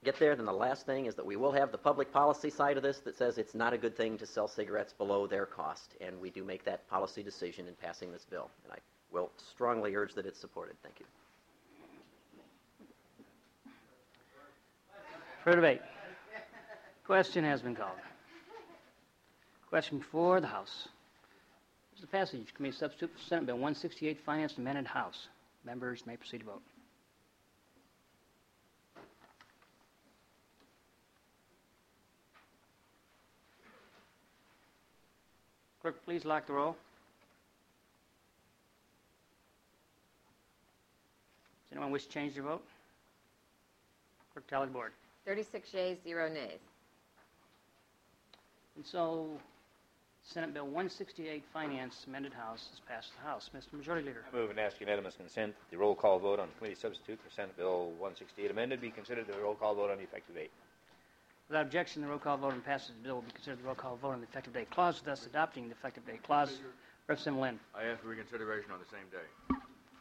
get there, then the last thing is that we will have the public policy side of this that says it's not a good thing to sell cigarettes below their cost, and we do make that policy decision in passing this bill. And I will strongly urge that it's supported. Thank you. For debate. Question has been called. Question for the House. This is the passage. Committee substitute for Senate Bill 168, Finance Amended House. Members may proceed to vote. Clerk, please lock the roll. Does anyone wish to change their vote? Clerk, tally the board. 36 yeas, 0 nays. And so, Senate Bill 168, Finance Amended House, is passed the House. Mr. Majority Leader. I move and ask unanimous consent that the roll call vote on committee substitute for Senate Bill 168 amended be considered the roll call vote on the effective date. Without objection, the roll call vote on passage of the bill will be considered the roll call vote on the effective date clause, thus adopting the effective date clause. Representative Lynn. I ask for reconsideration on the same day.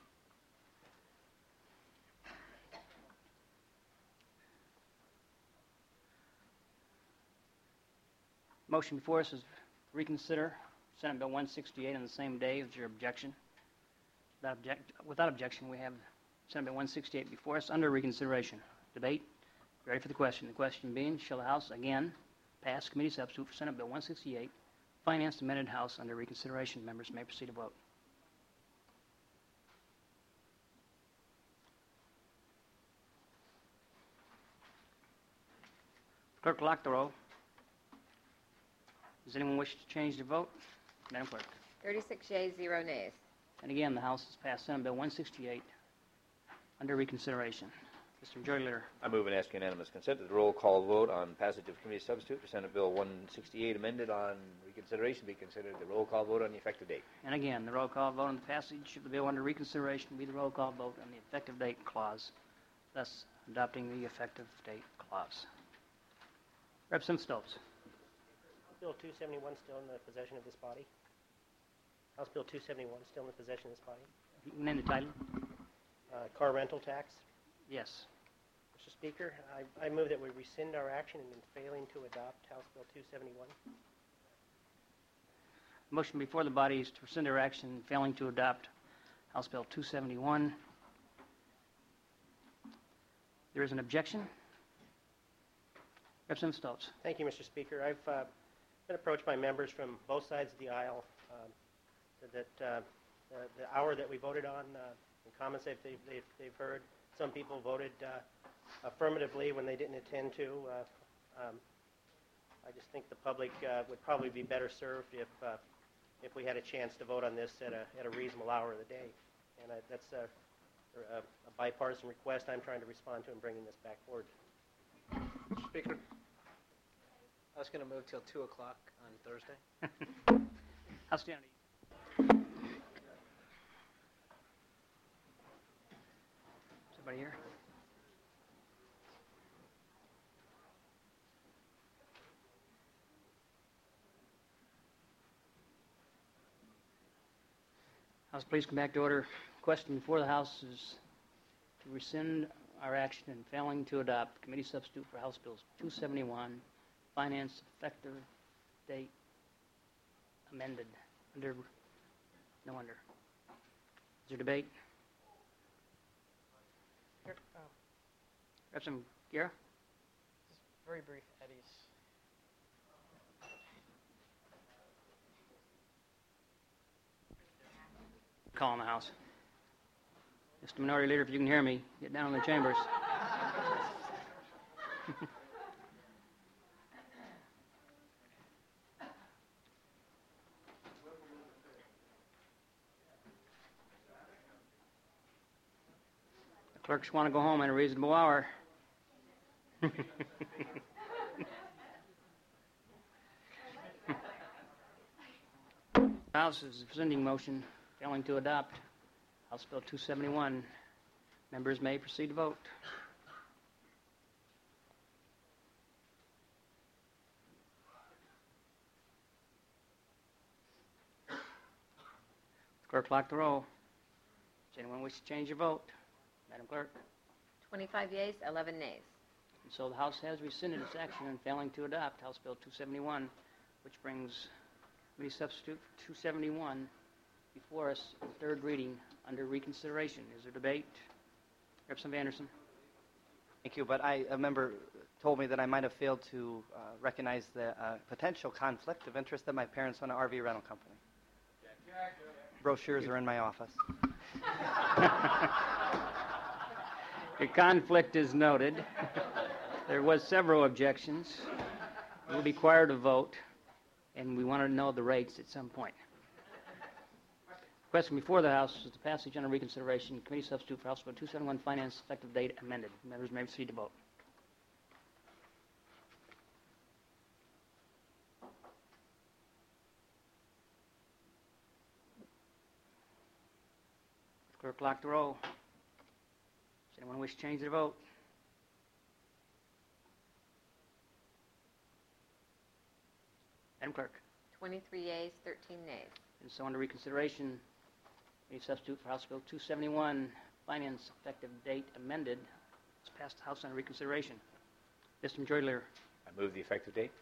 Motion before us is reconsider Senate Bill 168 on the same day. Is your objection? Without objection, we have Senate Bill 168 before us under reconsideration. Debate. Ready for the question. The question being, shall the House again pass committee substitute for Senate Bill 168, Finance Amended House under reconsideration? Members may proceed to vote. Clerk, lock the roll. Does anyone wish to change their vote? Madam Clerk. 36 yeas, 0 nays. And again, the House has passed Senate Bill 168 under reconsideration. Mr. Majority Leader. I move and ask unanimous consent that the roll call vote on passage of committee substitute for Senate Bill 168 amended on reconsideration be considered the roll call vote on the effective date. And again, the roll call vote on the passage of the bill under reconsideration will be the roll call vote on the effective date clause, thus adopting the effective date clause. Representative Stoltz. Bill 271 still in the possession of this body. House Bill 271 still in the possession of this body. You can name the title. Car rental tax. Yes. Mr. Speaker, I move that we rescind our action in failing to adopt House Bill 271. Motion before the body is to rescind their action failing to adopt House Bill 271. There is an objection. Representative Stoltz. Thank you, Mr. Speaker. I've been approached by members from both sides of the aisle that the hour that we voted on, the comments they've heard, some people voted affirmatively when they didn't intend to. I just think the public would probably be better served if we had a chance to vote on this at a reasonable hour of the day. And that's a bipartisan request I'm trying to respond to in bringing this back forward. Mr. Speaker, I was going to move till 2 o'clock on Thursday. Outstanding. Is everybody here? House, please come back to order. Question before the House is to rescind our action in failing to adopt committee substitute for House Bills 271, Finance Effective Date amended under no under. Is there debate? Representative Guerra? Just very brief, Eddie's. Call in the House. Mr. Minority Leader, if you can hear me, get down in the chambers. The clerks want to go home at a reasonable hour. The House is rescinding motion failing to adopt House Bill 271. Members may proceed to vote. Clerk, lock the roll. Does anyone wish to change your vote? Madam Clerk. 25 yeas, 11 nays. And so the House has rescinded its action in failing to adopt House Bill 271, which brings Committee Substitute 271 before us in third reading under reconsideration. Is there debate? Representative Anderson. Thank you, but a member told me that I might have failed to recognize the potential conflict of interest that my parents own an RV rental company. Brochures are in my office. The conflict is noted. There was several objections. We'll be required to vote, and we want to know the rates at some point. Question before the House is the passage under reconsideration. Committee substitute for House Bill 271, Finance, effective date amended. Members may proceed to vote. Clerk, lock the roll. Does anyone wish to change their vote? Madam Clerk. 23 yeas, 13 nays. And so under reconsideration, committee substitute for House Bill 271, Finance, effective date amended. It's passed the House under reconsideration. Mr. Majority Leader. I move the effective date.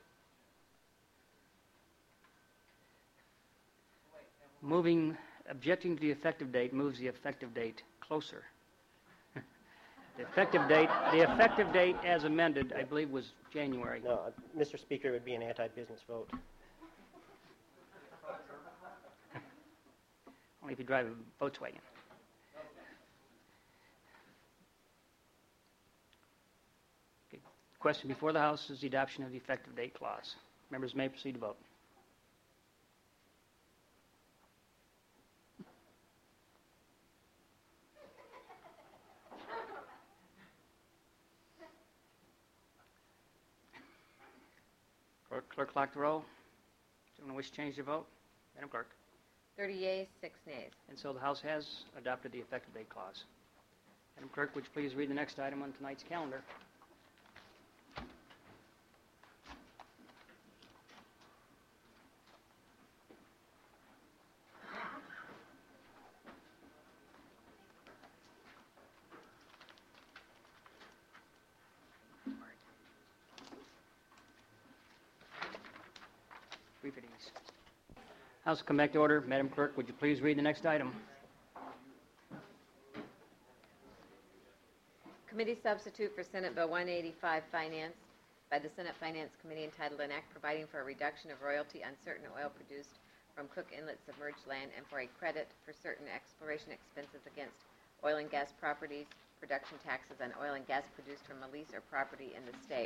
Objecting to the effective date moves the effective date closer. The effective date as amended, I believe, was January. No, Mr. Speaker, it would be an anti-business vote. Only if you drive a Volkswagen. Okay. Question before the House is the adoption of the effective date clause. Members may proceed to vote. Clerk, lock the roll. Does anyone wish to change their vote? Madam Clerk. 30 yeas, 6 nays. And so the House has adopted the effective date clause. Madam Clerk, would you please read the next item on tonight's calendar? Brief at ease. House will come back to order. Madam Clerk, would you please read the next item? Committee substitute for Senate Bill 185, Finance, by the Senate Finance Committee, entitled An Act Providing for a Reduction of Royalty on Certain Oil Produced from Cook Inlet Submerged Land and for a Credit for Certain Exploration Expenses against Oil and Gas Properties, Production Taxes on Oil and Gas Produced from a Lease or Property in the State.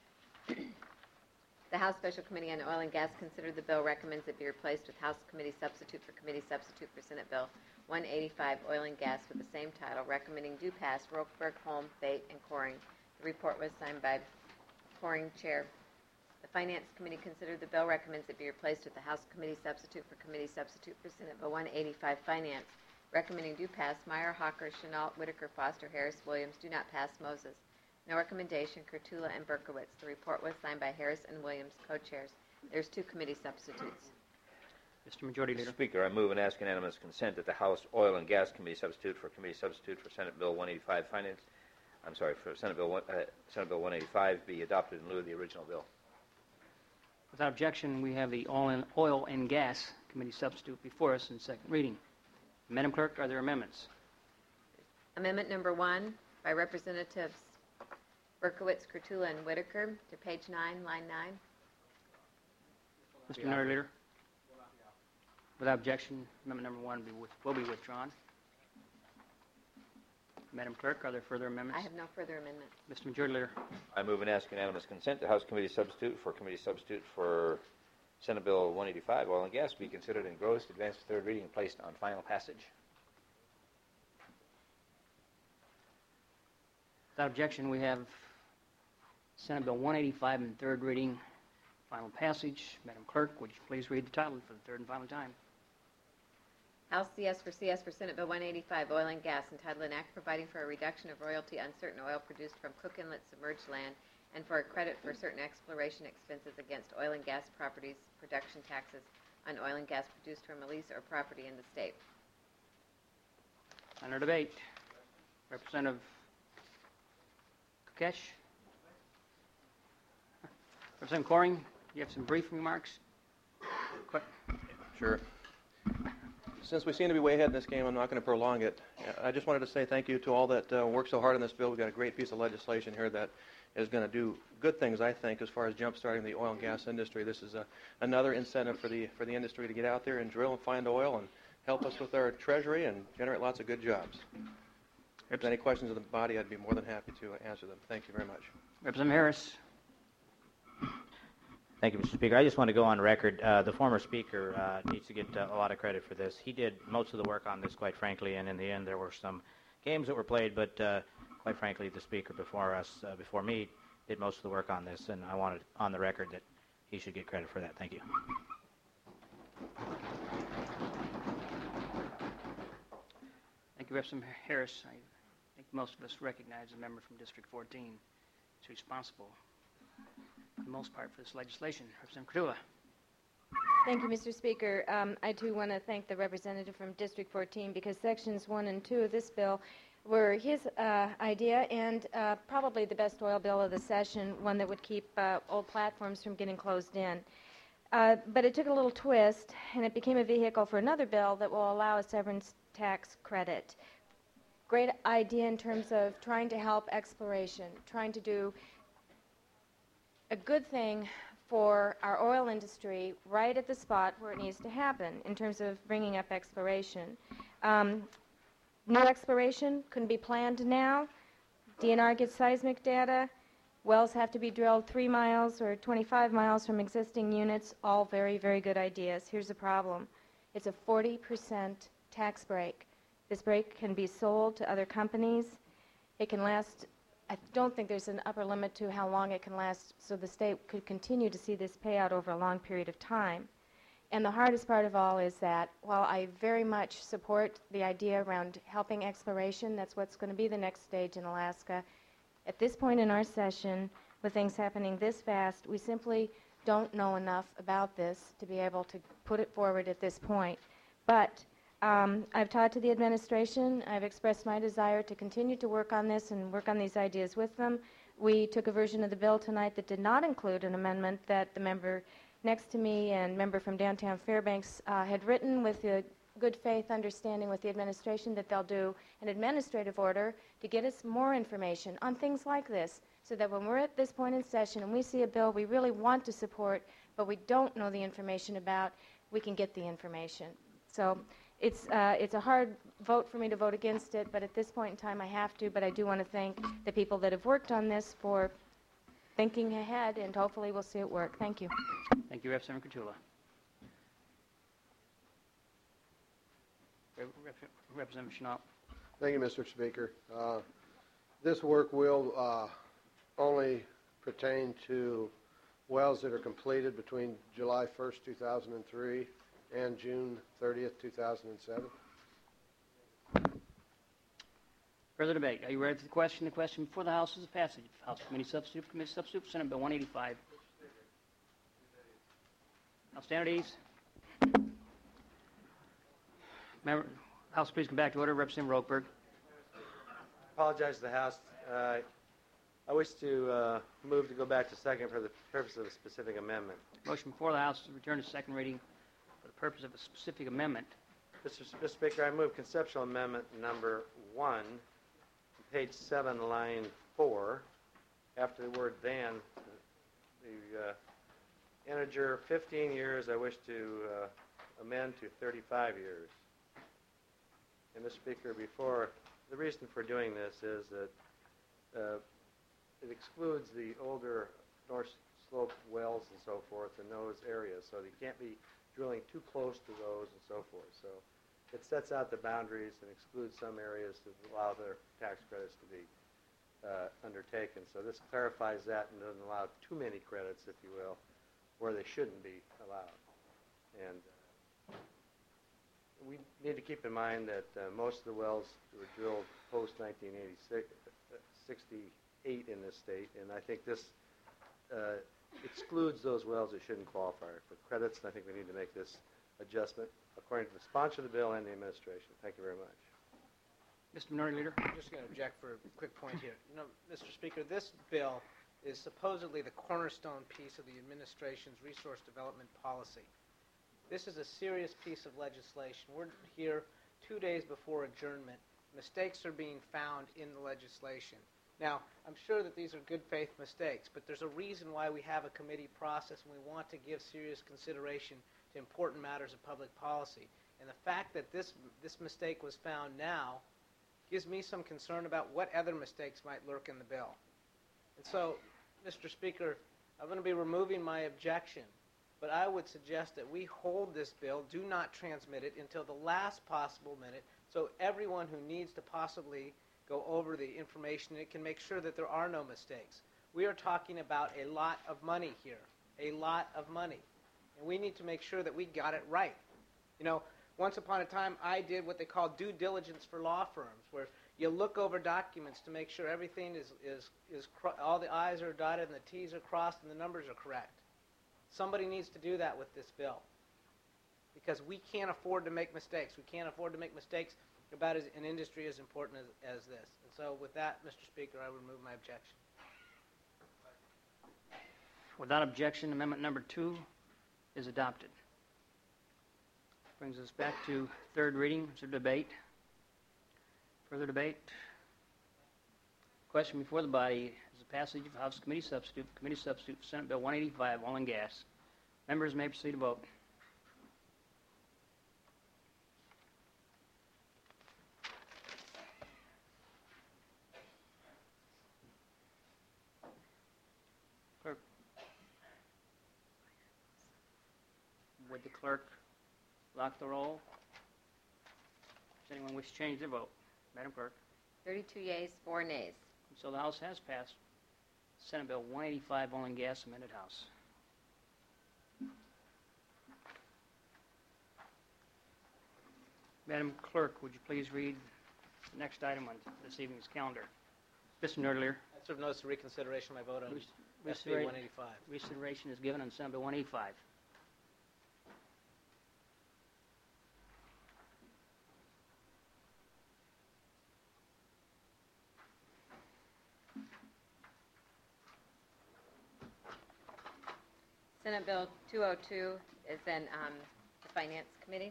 The House Special Committee on Oil and Gas considered the bill, recommends it be replaced with House Committee Substitute for Senate Bill 185, Oil and Gas, with the same title, recommending do pass. Rokeberg, Holm, Bate, and Coring. The report was signed by Coring Chair. The Finance Committee considered the bill, recommends it be replaced with the House Committee Substitute for Senate Bill 185, Finance, recommending do pass. Meyer, Hawker, Chenault, Whitaker, Foster, Harris, Williams. Do not pass. Moses. No recommendation. Kurtula and Berkowitz. The report was signed by Harris and Williams, co-chairs. There's 2 committee substitutes. Mr. Majority Leader. Speaker, I move and ask unanimous consent that the House Oil and Gas Committee substitute for Senate Bill 185 Finance, for Senate Bill 185 be adopted in lieu of the original bill. Without objection, we have the Oil and Gas Committee substitute before us in second reading. Madam Clerk, are there amendments? Amendment number 1 by Representatives Berkowitz, Kurtula, and Whitaker to page 9, line 9. Mr. Majority Leader. Without objection, amendment number 1 will be withdrawn. Madam Clerk, are there further amendments? I have no further amendments. Mr. Majority Leader. I move and ask unanimous consent that House Committee substitute for Senate Bill 185, Oil and Gas, be considered engrossed, advanced to third reading, and placed on final passage. Without objection, we have Senate Bill 185 in third reading, final passage. Madam Clerk, would you please read the title for the third and final time? House CS for Senate Bill 185, Oil and Gas, entitled An Act Providing for a Reduction of Royalty on Certain Oil Produced from Cook Inlet Submerged Land and for a Credit for Certain Exploration Expenses against Oil and Gas Properties, Production Taxes on Oil and Gas Produced from a Lease or Property in the State. Under debate. Representative Kukesh. Representative Coring, you have some brief remarks? Quick. Sure. Since we seem to be way ahead in this game, I'm not going to prolong it. I just wanted to say thank you to all that worked so hard on this bill. We've got a great piece of legislation here that is going to do good things, I think, as far as jump-starting the oil and gas industry. This is another incentive for the industry to get out there and drill and find oil and help us with our treasury and generate lots of good jobs. If there's any questions of the body, I'd be more than happy to answer them. Thank you very much. Representative Harris. Thank you, Mr. Speaker. I just want to go on record. The former speaker needs to get a lot of credit for this. He did most of the work on this, quite frankly, and in the end there were some games that were played, but quite frankly, the speaker before us, before me, did most of the work on this, and I wanted on the record that he should get credit for that. Thank you. Thank you, Representative Harris. I think most of us recognize the member from District 14 is responsible, for the most part, for this legislation. Representative Cordula. Thank you, Mr. Speaker. I too want to thank the representative from District 14 because Sections 1 and 2 of this bill were his idea and probably the best oil bill of the session, one that would keep old platforms from getting closed in. But it took a little twist, and it became a vehicle for another bill that will allow a severance tax credit. Great idea in terms of trying to help exploration, trying to do a good thing for our oil industry right at the spot where it needs to happen in terms of bringing up exploration. New exploration couldn't be planned now. DNR gets seismic data. Wells have to be drilled 3 miles or 25 miles from existing units. All very, very good ideas. Here's the problem. It's a 40% tax break. This break can be sold to other companies. It can last, I don't think there's an upper limit to how long it can last, so the state could continue to see this payout over a long period of time. And the hardest part of all is that while I very much support the idea around helping exploration, that's what's going to be the next stage in Alaska, at this point in our session, with things happening this fast, we simply don't know enough about this to be able to put it forward at this point. But I've talked to the administration. I've expressed my desire to continue to work on this and work on these ideas with them. We took a version of the bill tonight that did not include an amendment that the member next to me and member from downtown Fairbanks had written with a good faith understanding with the administration that they'll do an administrative order to get us more information on things like this so that when we're at this point in session and we see a bill we really want to support but we don't know the information about, we can get the information. So it's a hard vote for me to vote against it, but at this point in time I have to, but I do want to thank the people that have worked on this for thinking ahead, and hopefully we'll see it work. Thank you. Thank you, Representative Cordula. Representative Chenault. Thank you, Mr. Speaker. This work will only pertain to wells that are completed between July 1st, 2003 and June 30th, 2007. Further debate. Are you ready for the question? The question before the House is a passage. House Committee Substitute for Senate Bill 185. House stand at ease. Member, House, please come back to order. Representative Rokeberg. Apologize to the House. I wish to move to go back to second for the purpose of a specific amendment. Motion before the House is to return to second reading for the purpose of a specific amendment. Mr. Speaker, I move conceptual amendment number 1, page 7, line 4. After the word "than," the integer 15 years, I wish to amend to 35 years. And Mr. Speaker, the reason for doing this is that it excludes the older North Slope wells and so forth in those areas, so you can't be drilling too close to those and so forth. So it sets out the boundaries and excludes some areas to allow their tax credits to be undertaken. So this clarifies that and doesn't allow too many credits, if you will, where they shouldn't be allowed. And we need to keep in mind that most of the wells were drilled post-1968 in this state, and I think this excludes those wells that shouldn't qualify for credits, and I think we need to make this adjustment according to the sponsor of the bill and the administration. Thank you very much. Mr. Minority Leader. I'm just going to object for a quick point here. You know, Mr. Speaker, this bill is supposedly the cornerstone piece of the administration's resource development policy. This is a serious piece of legislation. We're here 2 days before adjournment. Mistakes are being found in the legislation. Now, I'm sure that these are good faith mistakes, but there's a reason why we have a committee process, and we want to give serious consideration to important matters of public policy. And the fact that this mistake was found now gives me some concern about what other mistakes might lurk in the bill. And so, Mr. Speaker, I'm going to be removing my objection, but I would suggest that we hold this bill, do not transmit it until the last possible minute, so everyone who needs to possibly go over the information, it can make sure that there are no mistakes. We are talking about a lot of money here, a lot of money, and we need to make sure that we got it right. You know, once upon a time, I did what they call due diligence for law firms, where you look over documents to make sure everything all the I's are dotted and the T's are crossed and the numbers are correct. Somebody needs to do that with this bill, because we can't afford to make mistakes. We can't afford to make mistakes about an industry as important as this. And so with that, Mr. Speaker, I would remove my objection. Without objection, amendment number 2 is adopted. Brings us back to third reading. Is there debate? Further debate? Question before the body is the passage of House Committee Substitute for Senate Bill 185, oil and gas. Members may proceed to vote. Clerk. Would the clerk lock the roll? Does anyone wish to change their vote? Madam Clerk. 32 yeas, 4 nays. So the House has passed Senate Bill 185, oil and gas, amended House. Madam Clerk, would you please read the next item on this evening's calendar? Mr. Nerdler. I serve notice of reconsideration of my vote on SB 185. Reconsideration is given on Senate Bill 185. Senate Bill 202 is in the Finance Committee.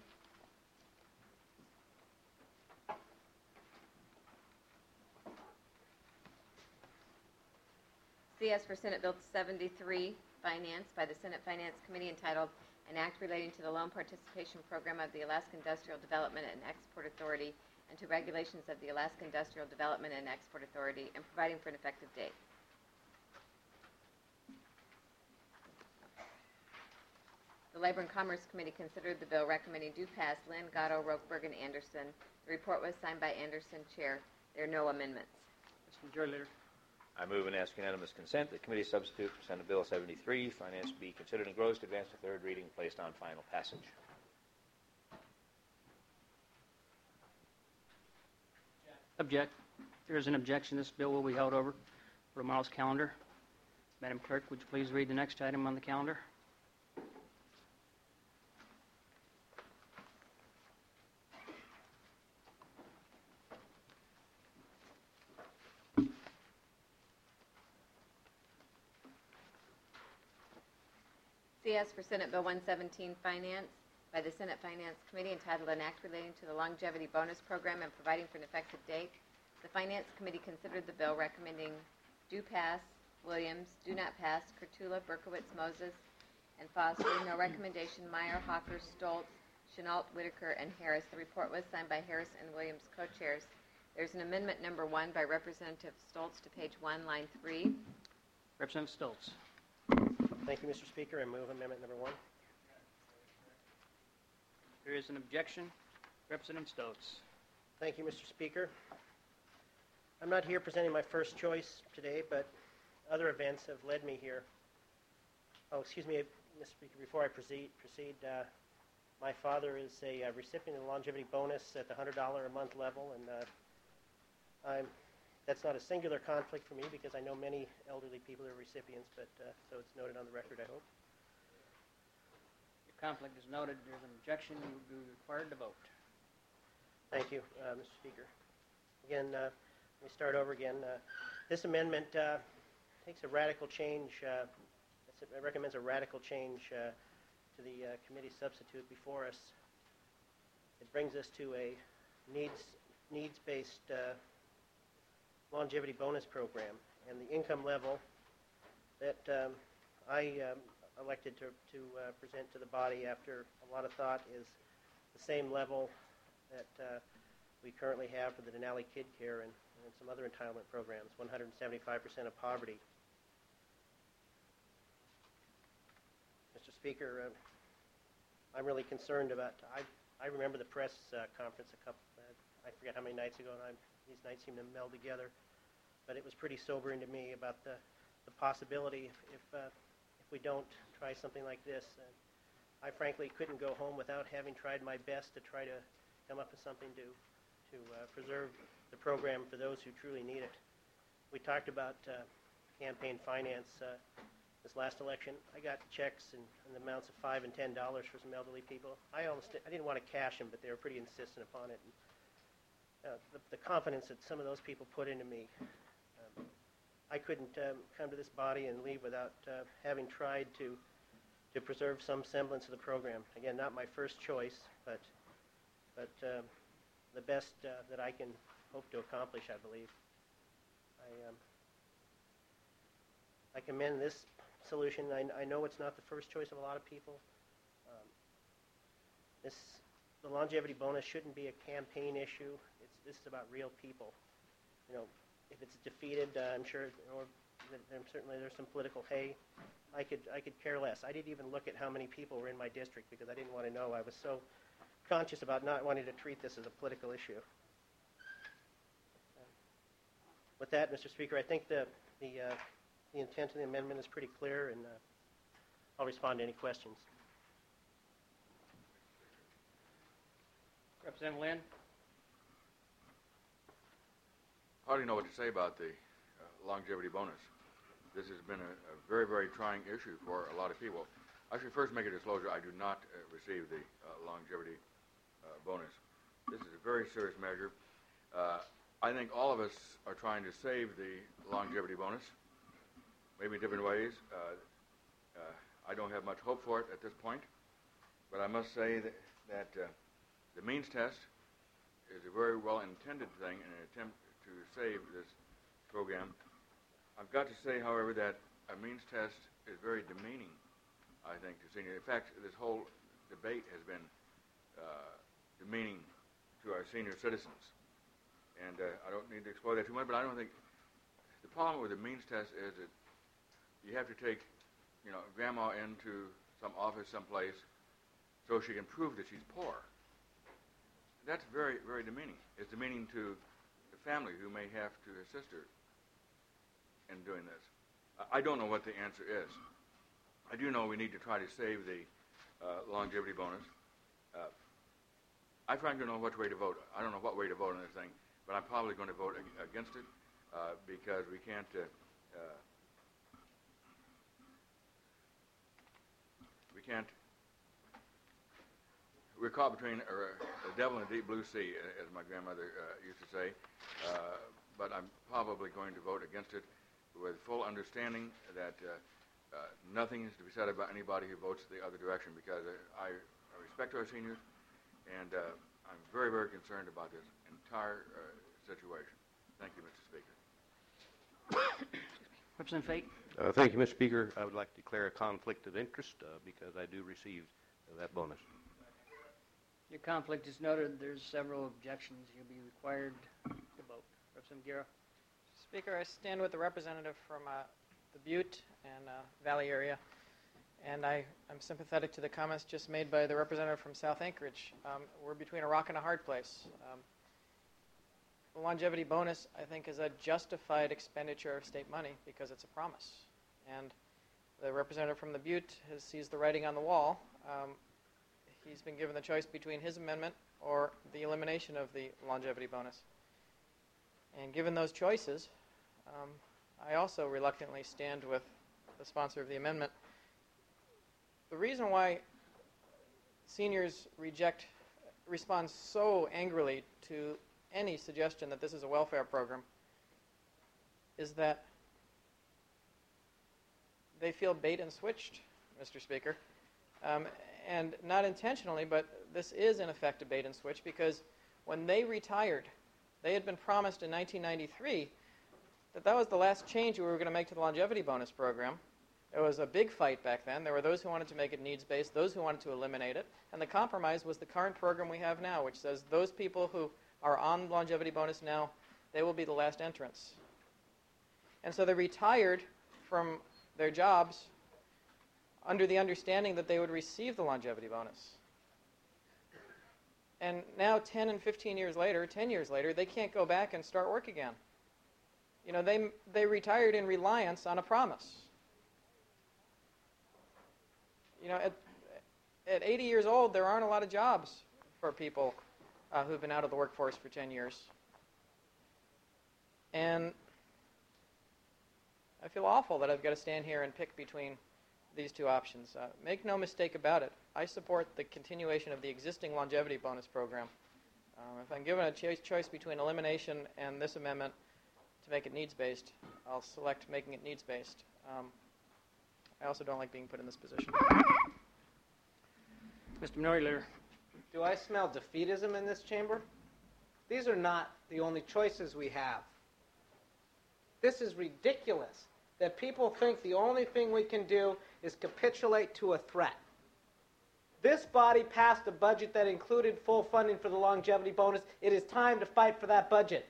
CS for Senate Bill 73, Finance, by the Senate Finance Committee, entitled An Act Relating to the Loan Participation Program of the Alaska Industrial Development and Export Authority and to regulations of the Alaska Industrial Development and Export Authority and providing for an effective date. The Labor and Commerce Committee considered the bill, recommending do pass. Lynn, Gatto, Rokeberg, and Anderson. The report was signed by Anderson, Chair. There are no amendments. Mr. Majority Leader. I move and ask unanimous consent that committee substitute for Senate Bill 73, Finance, be considered and engrossed, advanced to third reading, placed on final passage. Object. If there is an objection, this bill will be held over for tomorrow's calendar. Madam Clerk, would you please read the next item on the calendar? CS for Senate Bill 117, Finance, by the Senate Finance Committee, entitled An Act Relating to the Longevity Bonus Program and providing for an effective date. The Finance Committee considered the bill, recommending do pass. Williams, do not pass. Kurtula, Berkowitz, Moses, and Foster. No recommendation. Meyer, Hawker, Stoltz, Chenault, Whitaker, and Harris. The report was signed by Harris and Williams, co-chairs. There's an amendment number 1 by Representative Stoltz to page 1, line 3. Representative Stoltz. Thank you, Mr. Speaker. I move amendment number 1. There is an objection. Representative Stoltz. Thank you, Mr. Speaker. I'm not here presenting my first choice today, but other events have led me here. Oh, excuse me, Mr. Speaker, before I proceed, my father is a recipient of the longevity bonus at the $100 a month level, and that's not a singular conflict for me because I know many elderly people are recipients, but so it's noted on the record, I hope. Your conflict is noted. There's an objection. You will be required to vote. Thank you, Mr. Speaker. Again, let me start over again. This amendment takes a radical change. It recommends a radical change to the committee substitute before us. It brings us to a needs-based longevity bonus program, and the income level that I elected to present to the body after a lot of thought is the same level that we currently have for the Denali Kid Care and some other entitlement programs, 175% of poverty. Mr. Speaker, I'm really concerned about, I remember the press conference I forget how many nights ago, and these nights seem to meld together, but it was pretty sobering to me about the possibility if we don't try something like this. I frankly couldn't go home without having tried my best to try to come up with something to preserve the program for those who truly need it. We talked about campaign finance this last election. I got checks in the amounts of $5 and $10 for some elderly people. I didn't want to cash them, but they were pretty insistent upon it. And, the confidence that some of those people put into me, I couldn't come to this body and leave without having tried to preserve some semblance of the program. Again, not my first choice, but the best that I can hope to accomplish, I believe. I commend this solution. I know it's not the first choice of a lot of people. The longevity bonus shouldn't be a campaign issue. This is about real people. You know, if it's defeated, I'm sure, or certainly there's some political hay. I could care less. I didn't even look at how many people were in my district because I didn't want to know. I was so conscious about not wanting to treat this as a political issue. With that, Mr. Speaker, I think the intent of the amendment is pretty clear, and I'll respond to any questions. Representative Lynn? I don't know what to say about the longevity bonus. This has been a very, very trying issue for a lot of people. I should first make a disclosure. I do not receive the longevity bonus. This is a very serious measure. I think all of us are trying to save the longevity bonus, maybe in different ways. I don't have much hope for it at this point, but I must say that the means test is a very well-intended thing in an attempt to save this program. I've got to say, however, that a means test is very demeaning, I think, to seniors. In fact, this whole debate has been demeaning to our senior citizens. And I don't need to explore that too much, but I don't think the problem with the means test is that you have to take, grandma into some office someplace so she can prove that she's poor. That's very, very demeaning. It's demeaning to the family who may have to assist her in doing this. I don't know what the answer is. I do know we need to try to save the longevity bonus. I frankly don't know which way to vote. I don't know what way to vote on this thing, but I'm probably going to vote against it because we can't. We're caught between a devil and a deep blue sea, as my grandmother used to say. But I'm probably going to vote against it with full understanding that nothing is to be said about anybody who votes the other direction, because I respect our seniors, and I'm very, very concerned about this entire situation. Thank you, Mr. Speaker. Representative Fate? Thank you, Mr. Speaker. I would like to declare a conflict of interest because I do receive that bonus. Your conflict is noted. There's several objections. You'll be required to vote. Representative Guerra? Speaker, I stand with the representative from the Butte and Valley area, and I'm sympathetic to the comments just made by the representative from South Anchorage. We're between a rock and a hard place. The longevity bonus, I think, is a justified expenditure of state money because it's a promise. And the representative from the Butte sees the writing on the wall. He's been given the choice between his amendment or the elimination of the longevity bonus. And given those choices, I also reluctantly stand with the sponsor of the amendment. The reason why seniors respond so angrily to any suggestion that this is a welfare program is that they feel bait and switched, Mr. Speaker. And not intentionally, but this is in effect a bait and switch, because when they retired, they had been promised in 1993 that that was the last change we were going to make to the longevity bonus program. There was a big fight back then. There were those who wanted to make it needs-based, those who wanted to eliminate it, and the compromise was the current program we have now, which says those people who are on longevity bonus now, they will be the last entrants. And so they retired from their jobs under the understanding that they would receive the longevity bonus. And now 10 and 15 years later, 10 years later, they can't go back and start work again. You know, they retired in reliance on a promise. You know, at 80 years old, there aren't a lot of jobs for people who've been out of the workforce for 10 years. And I feel awful that I've got to stand here and pick between these two options. Make no mistake about it. I support the continuation of the existing longevity bonus program. If I'm given a choice between elimination and this amendment to make it needs-based, I'll select making it needs-based. I also don't like being put in this position. Mr. Minority Leader. Do I smell defeatism in this chamber? These are not the only choices we have. This is ridiculous that people think the only thing we can do is capitulate to a threat. This body passed a budget that included full funding for the longevity bonus. It is time to fight for that budget.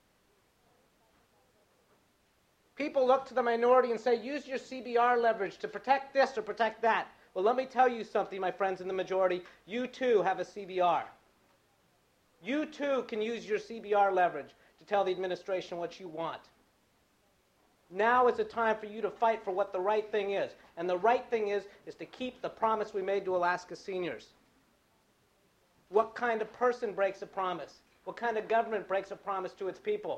People look to the minority and say, use your CBR leverage to protect this or protect that. Well, let me tell you something, my friends in the majority. You too have a CBR. You too can use your CBR leverage to tell the administration what you want. Now is the time for you to fight for what the right thing is. And the right thing is to keep the promise we made to Alaska seniors. What kind of person breaks a promise? What kind of government breaks a promise to its people?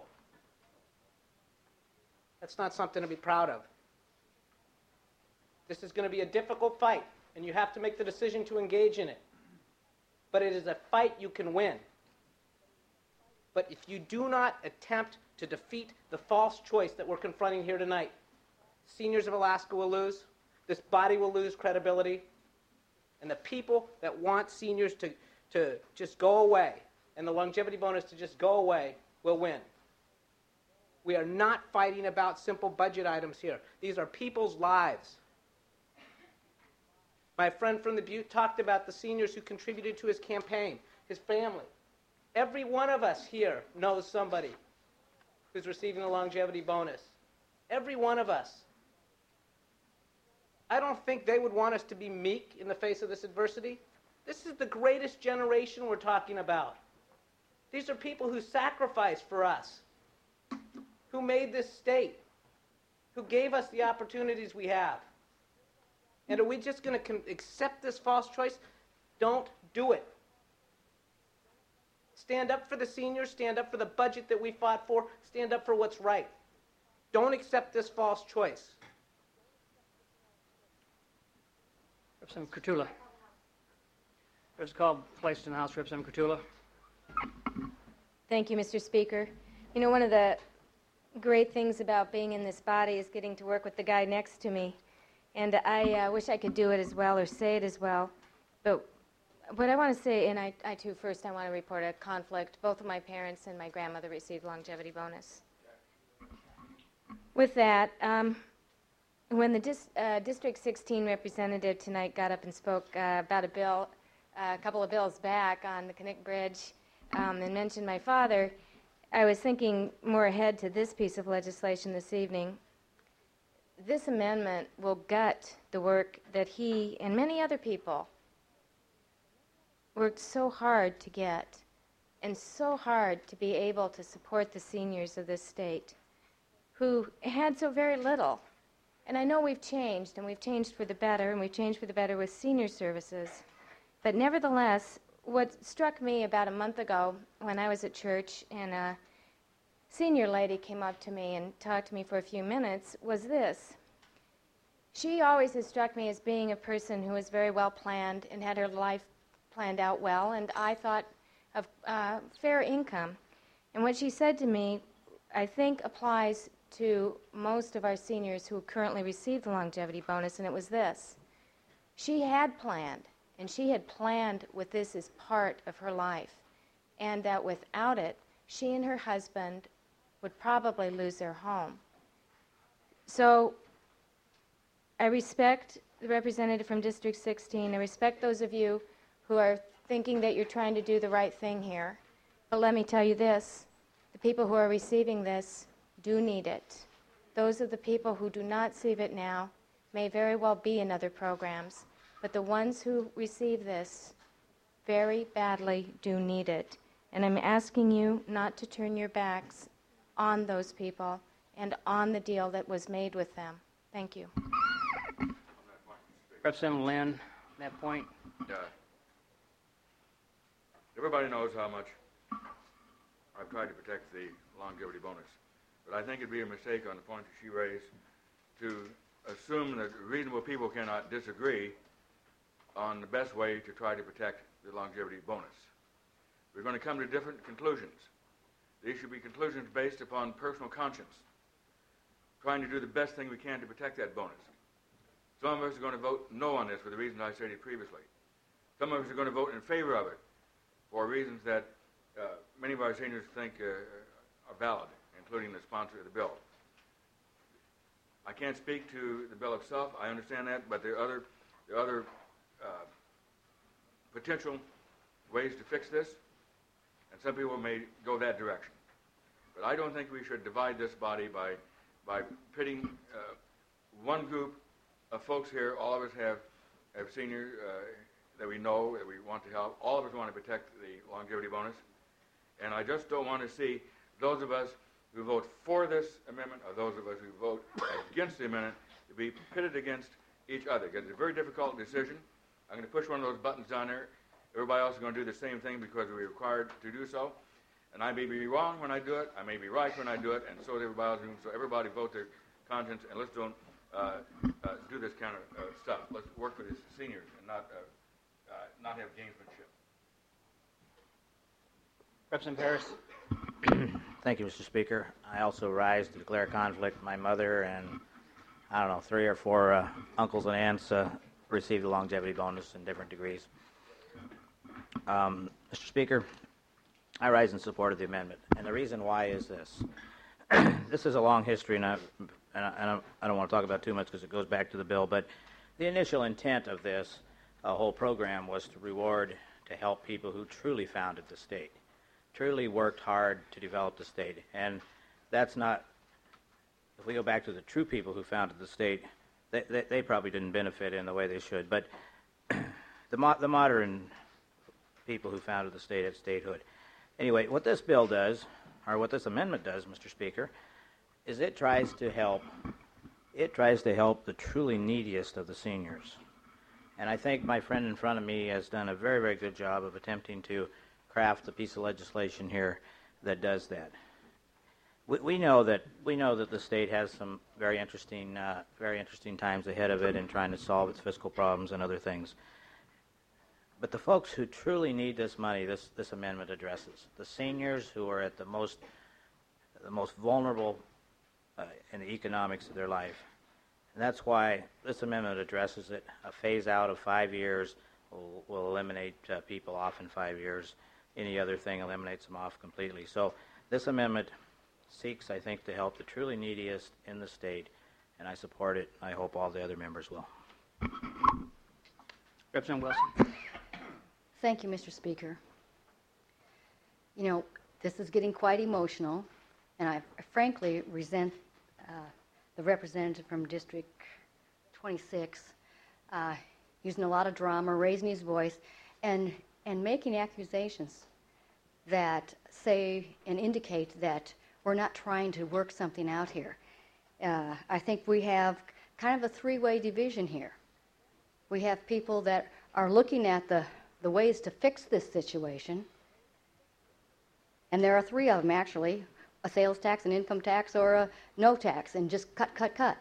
That's not something to be proud of. This is going to be a difficult fight, and you have to make the decision to engage in it. But it is a fight you can win. But if you do not attempt to defeat the false choice that we're confronting here tonight, seniors of Alaska will lose, this body will lose credibility, and the people that want seniors to just go away and the longevity bonus to just go away will win. We are not fighting about simple budget items here. These are people's lives. My friend from the Butte talked about the seniors who contributed to his campaign, his family. Every one of us here knows somebody who's receiving a longevity bonus. Every one of us. I don't think they would want us to be meek in the face of this adversity. This is the greatest generation we're talking about. These are people who sacrificed for us, who made this state, who gave us the opportunities we have. And are we just going to accept this false choice? Don't do it. Stand up for the seniors. Stand up for the budget that we fought for. Stand up for what's right. Don't accept this false choice. Representative Kurtula. There's a call placed in the House. Representative Kurtula. Thank you, Mr. Speaker. You know, one of the great things about being in this body is getting to work with the guy next to me. And I wish I could do it as well or say it as well. But what I want to say, and I too, first I want to report a conflict. Both of my parents and my grandmother received longevity bonus. With that, when the District 16 representative tonight got up and spoke about a bill, a couple of bills back on the Canuck Bridge, and mentioned my father, I was thinking more ahead to this piece of legislation this evening. This amendment will gut the work that he and many other people worked so hard to get, and so hard to be able to support the seniors of this state who had so very little. And I know we've changed, and we've changed for the better, and we've changed for the better with senior services. But nevertheless, what struck me about a month ago when I was at church and a senior lady came up to me and talked to me for a few minutes was this. She always has struck me as being a person who was very well planned and had her life planned out well, and I thought of fair income. And what she said to me, I think, applies to most of our seniors who currently receive the longevity bonus, and it was this. She had planned, and she had planned with this as part of her life, and that without it, she and her husband would probably lose their home. So I respect the representative from District 16. I respect those of you who are thinking that you're trying to do the right thing here. But let me tell you this, the people who are receiving this do need it. Those are the people who do not receive it now may very well be in other programs, but the ones who receive this very badly do need it. And I'm asking you not to turn your backs on those people and on the deal that was made with them. Thank you. Representative Lynn, that point. Everybody knows how much I've tried to protect the longevity bonus. But I think it'd be a mistake on the point that she raised to assume that reasonable people cannot disagree on the best way to try to protect the longevity bonus. We're going to come to different conclusions. These should be conclusions based upon personal conscience, trying to do the best thing we can to protect that bonus. Some of us are going to vote no on this for the reasons I stated previously. Some of us are going to vote in favor of it for reasons that many of our seniors think are valid, including the sponsor of the bill. I can't speak to the bill itself. I understand that, but there are other potential ways to fix this, and some people may go that direction. But I don't think we should divide this body by pitting one group of folks here. All of us have seniors that we know, that we want to help. All of us want to protect the longevity bonus. And I just don't want to see those of us who vote for this amendment or those of us who vote against the amendment to be pitted against each other. Because it's a very difficult decision. I'm going to push one of those buttons down there. Everybody else is going to do the same thing because we're required to do so. And I may be wrong when I do it. I may be right when I do it. And so is everybody else. So everybody vote their conscience, and let's don't do this kind of stuff. Let's work for the seniors and not have gamesmanship. Representative Harris. Thank you, Mr. Speaker. I also rise to declare conflict. My mother and, 3 or 4 uncles and aunts received the longevity bonus in different degrees. Mr. Speaker, I rise in support of the amendment, and the reason why is this. This is a long history, and I don't want to talk about it too much because it goes back to the bill, but the initial intent of this whole program was to reward, to help people who truly founded the state, truly worked hard to develop the state. And that's not, if we go back to the true people who founded the state, they probably didn't benefit in the way they should. But the modern people who founded the state had statehood. Anyway, what this bill does, or what this amendment does, Mr. Speaker, is it tries to help the truly neediest of the seniors. And I think my friend in front of me has done a very, very good job of attempting to craft a piece of legislation here that does that. We know that the state has some very interesting times ahead of it in trying to solve its fiscal problems and other things. But the folks who truly need this money, this amendment addresses the seniors who are at the most vulnerable in the economics of their life. And that's why this amendment addresses it. A phase out of 5 years will eliminate people off in 5 years. Any other thing eliminates them off completely. So this amendment seeks, I think, to help the truly neediest in the state, and I support it. I hope all the other members will. Representative Wilson. Thank you, Mr. Speaker. You know, this is getting quite emotional, and I frankly resent the representative from District 26 using a lot of drama, raising his voice, and making accusations that say and indicate that we're not trying to work something out here. I think we have kind of a three-way division here. We have people that are looking at the ways to fix this situation, and there are 3 of them actually, a sales tax, an income tax, or a no tax, and just cut.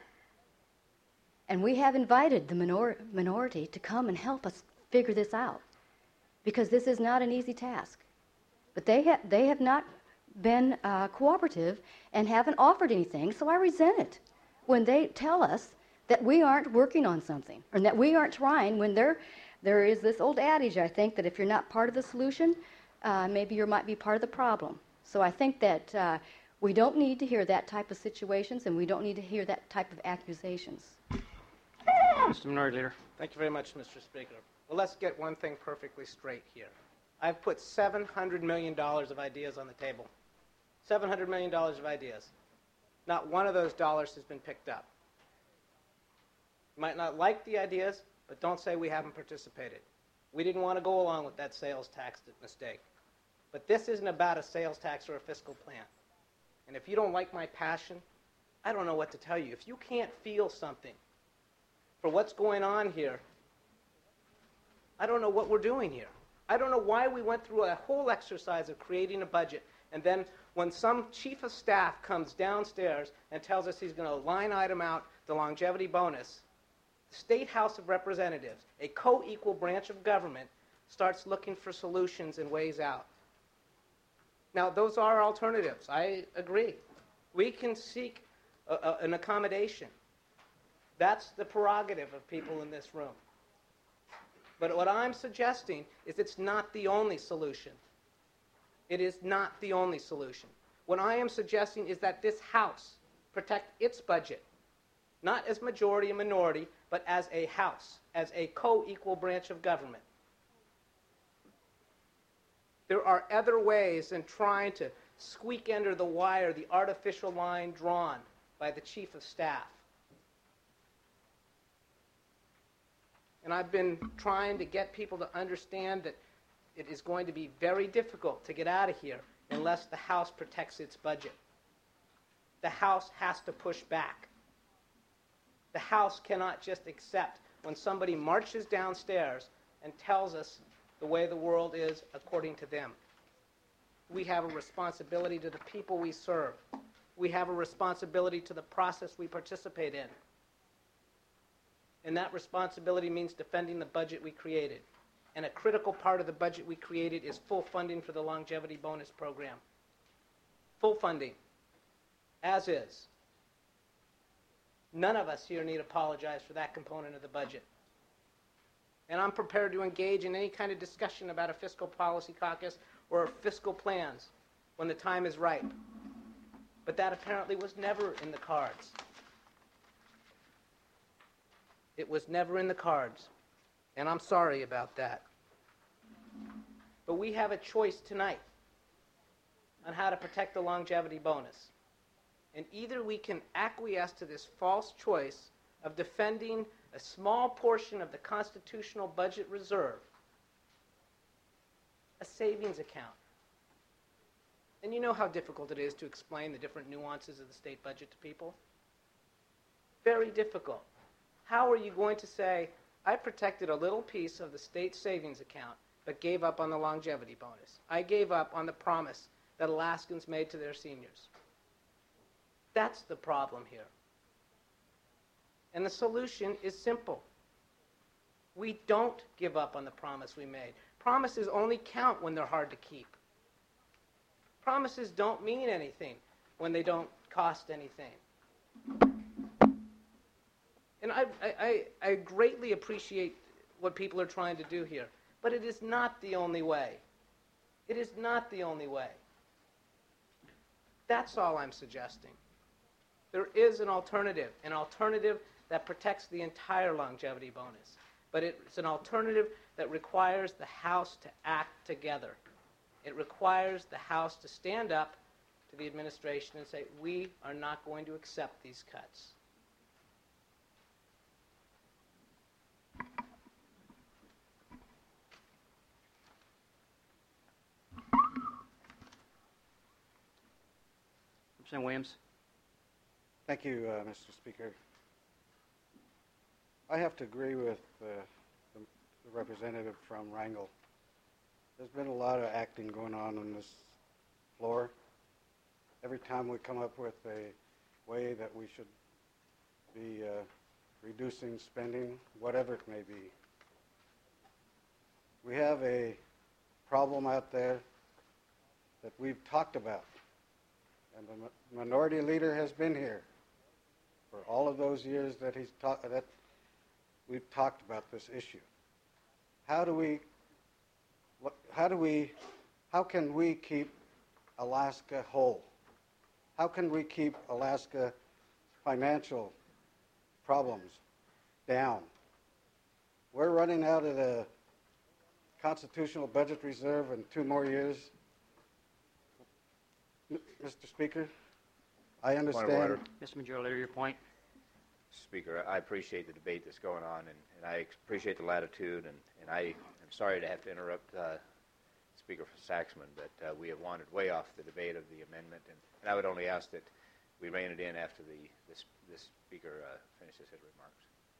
And we have invited the minority to come and help us figure this out, because this is not an easy task. But they have not been cooperative and haven't offered anything, so I resent it when they tell us that we aren't working on something or that we aren't trying when there is this old adage, I think, that if you're not part of the solution, maybe you might be part of the problem. So I think that we don't need to hear that type of situations and we don't need to hear that type of accusations. Mr. Minority Leader. Thank you very much, Mr. Speaker. Well, let's get one thing perfectly straight here. I've put $700 million of ideas on the table. $700 million of ideas. Not one of those dollars has been picked up. You might not like the ideas, but don't say we haven't participated. We didn't want to go along with that sales tax mistake. But this isn't about a sales tax or a fiscal plan. And if you don't like my passion, I don't know what to tell you. If you can't feel something for what's going on here, I don't know what we're doing here. I don't know why we went through a whole exercise of creating a budget, and then when some chief of staff comes downstairs and tells us he's going to line item out the longevity bonus, the State House of Representatives, a co-equal branch of government, starts looking for solutions and ways out. Now, those are alternatives. I agree. We can seek an accommodation. That's the prerogative of people in this room. But what I'm suggesting is it's not the only solution. It is not the only solution. What I am suggesting is that this House protect its budget, not as majority and minority, but as a House, as a co-equal branch of government. There are other ways than trying to squeak under the wire the artificial line drawn by the Chief of Staff. And I've been trying to get people to understand that it is going to be very difficult to get out of here unless the House protects its budget. The House has to push back. The House cannot just accept when somebody marches downstairs and tells us the way the world is according to them. We have a responsibility to the people we serve. We have a responsibility to the process we participate in. And that responsibility means defending the budget we created. And a critical part of the budget we created is full funding for the longevity bonus program. Full funding, as is. None of us here need to apologize for that component of the budget. And I'm prepared to engage in any kind of discussion about a fiscal policy caucus or fiscal plans when the time is ripe. But that apparently was never in the cards. It was never in the cards. And I'm sorry about that. But we have a choice tonight on how to protect the longevity bonus. And either we can acquiesce to this false choice of defending a small portion of the constitutional budget reserve, a savings account. And you know how difficult it is to explain the different nuances of the state budget to people? Very difficult. How are you going to say, I protected a little piece of the state savings account, but gave up on the longevity bonus? I gave up on the promise that Alaskans made to their seniors. That's the problem here. And the solution is simple. We don't give up on the promise we made. Promises only count when they're hard to keep. Promises don't mean anything when they don't cost anything. And I greatly appreciate what people are trying to do here, but it is not the only way. It is not the only way. That's all I'm suggesting. There is an alternative that protects the entire longevity bonus. But it's an alternative that requires the House to act together. It requires the House to stand up to the administration and say, we are not going to accept these cuts. Representative Williams. Thank you, Mr. Speaker. I have to agree with the representative from Wrangell. There's been a lot of acting going on this floor. Every time we come up with a way that we should be reducing spending, whatever it may be. We have a problem out there that we've talked about And the minority leader has been here for all of those years that we've talked about this issue. How can we keep Alaska whole? How can we keep Alaska financial problems down? We're running out of the constitutional budget reserve in 2 more years. Mr. Speaker, I understand. Point of order. Mr. Majority Leader, your point. Speaker, I appreciate the debate that's going on, and I appreciate the latitude, and I am sorry to have to interrupt Speaker Saxman, but we have wandered way off the debate of the amendment, and I would only ask that we rein it in after the Speaker finishes his remarks.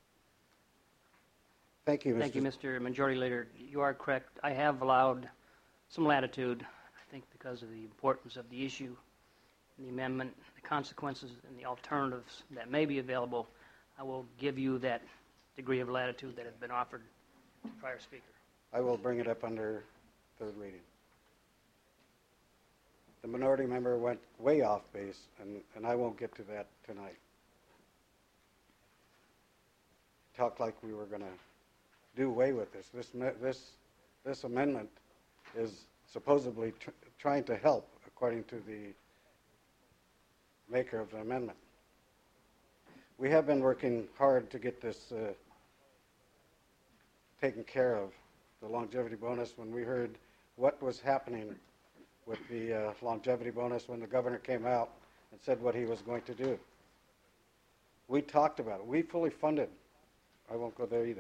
Thank you, Mr. Thank you, Mr. Majority Leader. You are correct. I have allowed some latitude, I think because of the importance of the issue, the amendment, the consequences, and the alternatives that may be available. I will give you that degree of latitude that had been offered to the prior speaker. I will bring it up under third reading. The minority member went way off base, and I won't get to that tonight. Talked like we were going to do away with this. This amendment is supposedly trying to help, according to the maker of the amendment. We have been working hard to get this taken care of, the longevity bonus. When we heard what was happening with the longevity bonus when the governor came out and said what he was going to do, we talked about it. We fully funded. I won't go there either.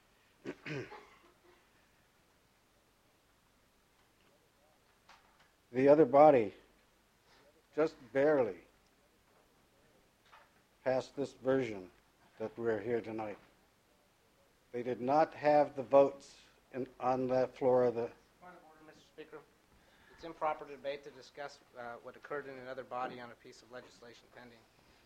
The other body just barely passed this version that we're here tonight. They did not have the votes on the floor of the... Point of order, Mr. Speaker. It's improper debate to discuss what occurred in another body on a piece of legislation pending.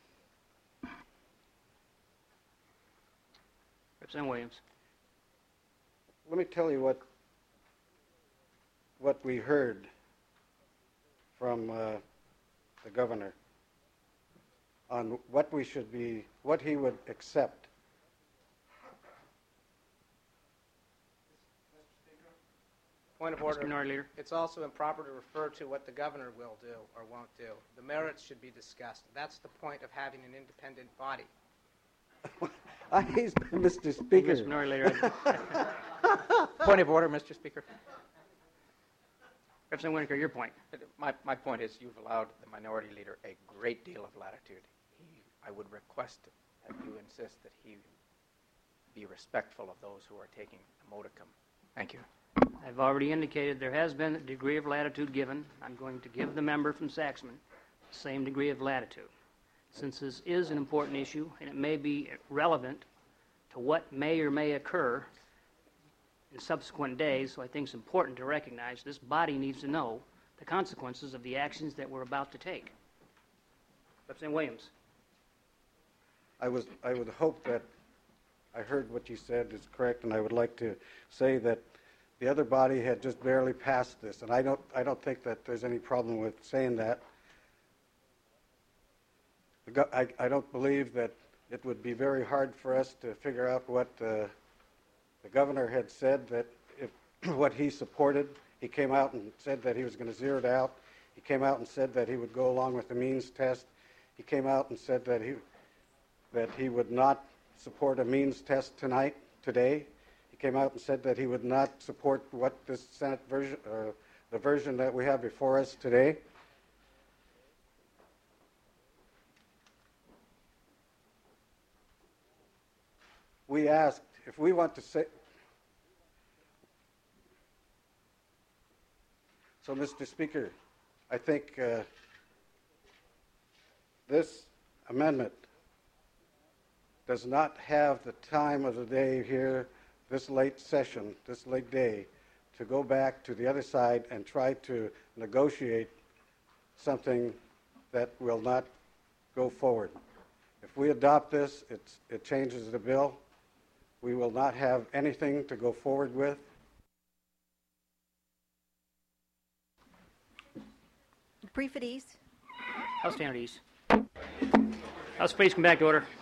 Representative Williams. Let me tell you what we heard from the governor on what we should be, what he would accept. Point of order. Minority Leader. It's also improper to refer to what the governor will do or won't do. The merits should be discussed. That's the point of having an independent body. Mr. Speaker. Mr. Minority Leader. Point of order, Mr. Speaker. Representative Winokur, your point. My point is you've allowed the minority leader a great deal of latitude. I would request that you insist that he be respectful of those who are taking a modicum. Thank you. I've already indicated there has been a degree of latitude given. I'm going to give the member from Saxman the same degree of latitude. Since this is an important issue and it may be relevant to what may or may occur in subsequent days, so I think it's important to recognize this body needs to know the consequences of the actions that we're about to take. Representative Williams. I would hope that I heard what you said is correct, and I would like to say that the other body had just barely passed this, and I don't think that there's any problem with saying that. I don't believe that it would be very hard for us to figure out what the governor had said, that if what he supported. He came out and said that he was going to zero it out. He came out and said that he would go along with the means test. He came out and said that he would not support a means test today. He came out and said that he would not support what the Senate version, or the version that we have before us today. We asked if we want to say. So, Mr. Speaker, I think this amendment does not have the time of the day here, this late session, this late day, to go back to the other side and try to negotiate something that will not go forward. If we adopt this, it changes the bill. We will not have anything to go forward with. Brief at ease. House stand at ease. House, please come back to order.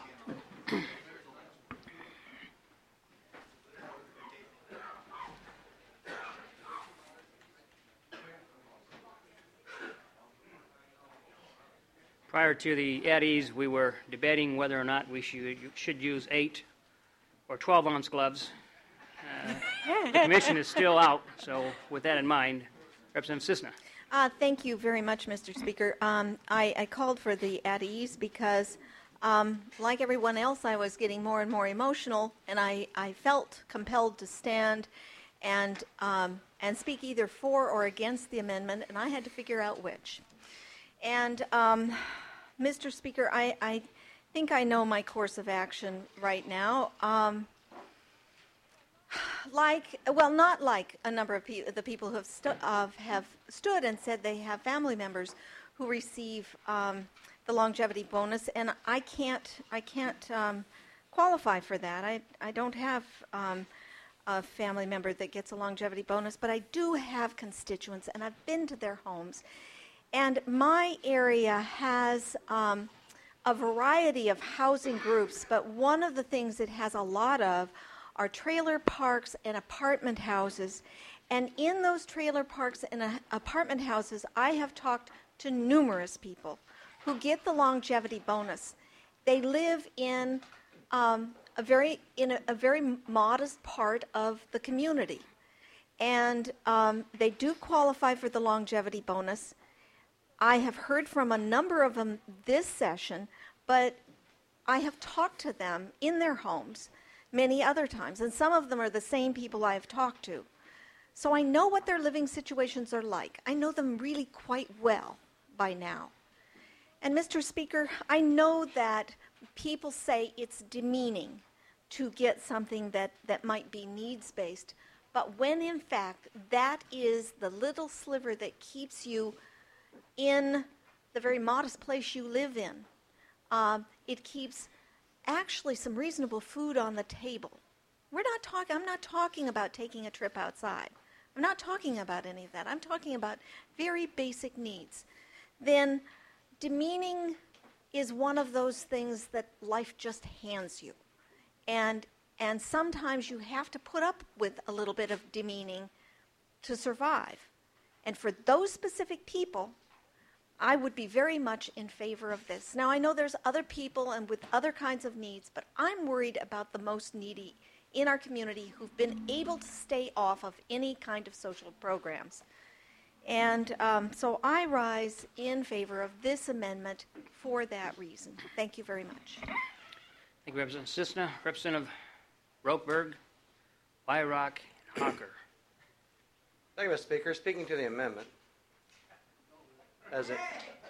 Prior to the at ease, we were debating whether or not we should use 8 or 12-ounce gloves. The commission is still out, so with that in mind, Representative Cisna. Thank you very much, Mr. Speaker. I called for the at ease because, like everyone else, I was getting more and more emotional, and I felt compelled to stand and speak either for or against the amendment, and I had to figure out which. And, Mr. Speaker, I think I know my course of action right now. Not like a number of the people who have stood and said they have family members who receive the longevity bonus, and I can't qualify for that. I don't have a family member that gets a longevity bonus, but I do have constituents, and I've been to their homes. And my area has a variety of housing groups, but one of the things it has a lot of are trailer parks and apartment houses. And in those trailer parks and apartment houses, I have talked to numerous people who get the longevity bonus. They live in a very modest part of the community, and they do qualify for the longevity bonus. I have heard from a number of them this session, but I have talked to them in their homes many other times, and some of them are the same people I have talked to. So I know what their living situations are like. I know them really quite well by now. And Mr. Speaker, I know that people say it's demeaning to get something that might be needs-based, but when in fact that is the little sliver that keeps you in the very modest place you live in, it keeps actually some reasonable food on the table. I'm not talking about taking a trip outside. I'm not talking about any of that. I'm talking about very basic needs. Then demeaning is one of those things that life just hands you. And sometimes you have to put up with a little bit of demeaning to survive. And for those specific people, I would be very much in favor of this. Now, I know there's other people and with other kinds of needs, but I'm worried about the most needy in our community who've been able to stay off of any kind of social programs. And so I rise in favor of this amendment for that reason. Thank you very much. Thank you, Representative Cisna. Representative Rokeberg, Weyrauch, and Hawker. Thank you, Mr. Speaker. Speaking to the amendment, as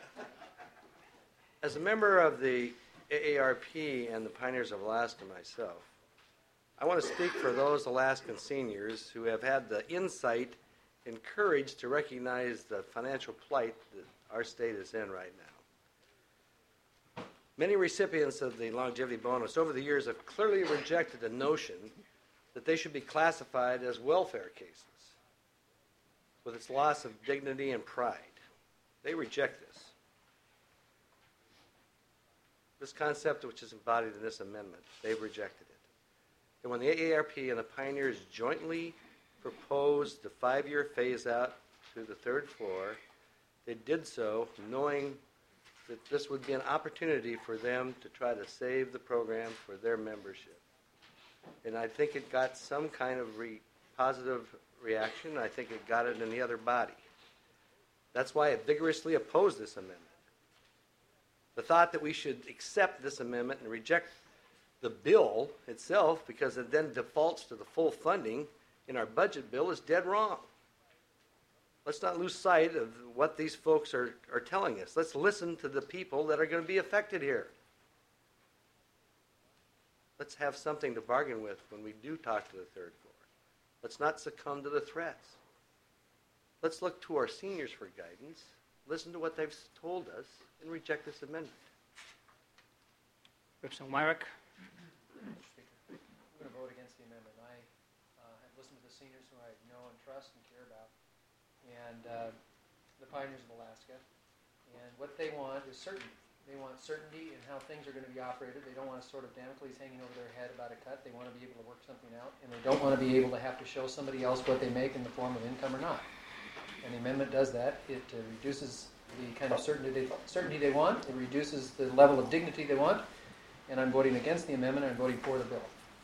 a member of the AARP and the Pioneers of Alaska myself, I want to speak for those Alaskan seniors who have had the insight and courage to recognize the financial plight that our state is in right now. Many recipients of the longevity bonus over the years have clearly rejected the notion that they should be classified as welfare cases with its loss of dignity and pride. They reject this concept which is embodied in this amendment. They've rejected it. And when the AARP and the Pioneers jointly proposed the 5-year phase-out to the third floor, they did so knowing that this would be an opportunity for them to try to save the program for their membership. And I think it got some kind of positive reaction. I think it got it in the other body. That's why I vigorously oppose this amendment. The thought that we should accept this amendment and reject the bill itself because it then defaults to the full funding in our budget bill is dead wrong. Let's not lose sight of what these folks are telling us. Let's listen to the people that are going to be affected here. Let's have something to bargain with when we do talk to the third floor. Let's not succumb to the threats. Let's look to our seniors for guidance, listen to what they've told us, and reject this amendment. Representative Weyrauch. Mr. Speaker, I'm going to vote against the amendment. I have listened to the seniors who I know and trust and care about, and the Pioneers of Alaska, And what they want is certainty. They want certainty in how things are going to be operated. They don't want a sort of Damocles hanging over their head about a cut. They want to be able to work something out, and they don't want to be able to have to show somebody else what they make in the form of income or not. And the amendment does that. It reduces the kind of certainty they want. It reduces the level of dignity they want. And I'm voting against the amendment, and I'm voting for the bill.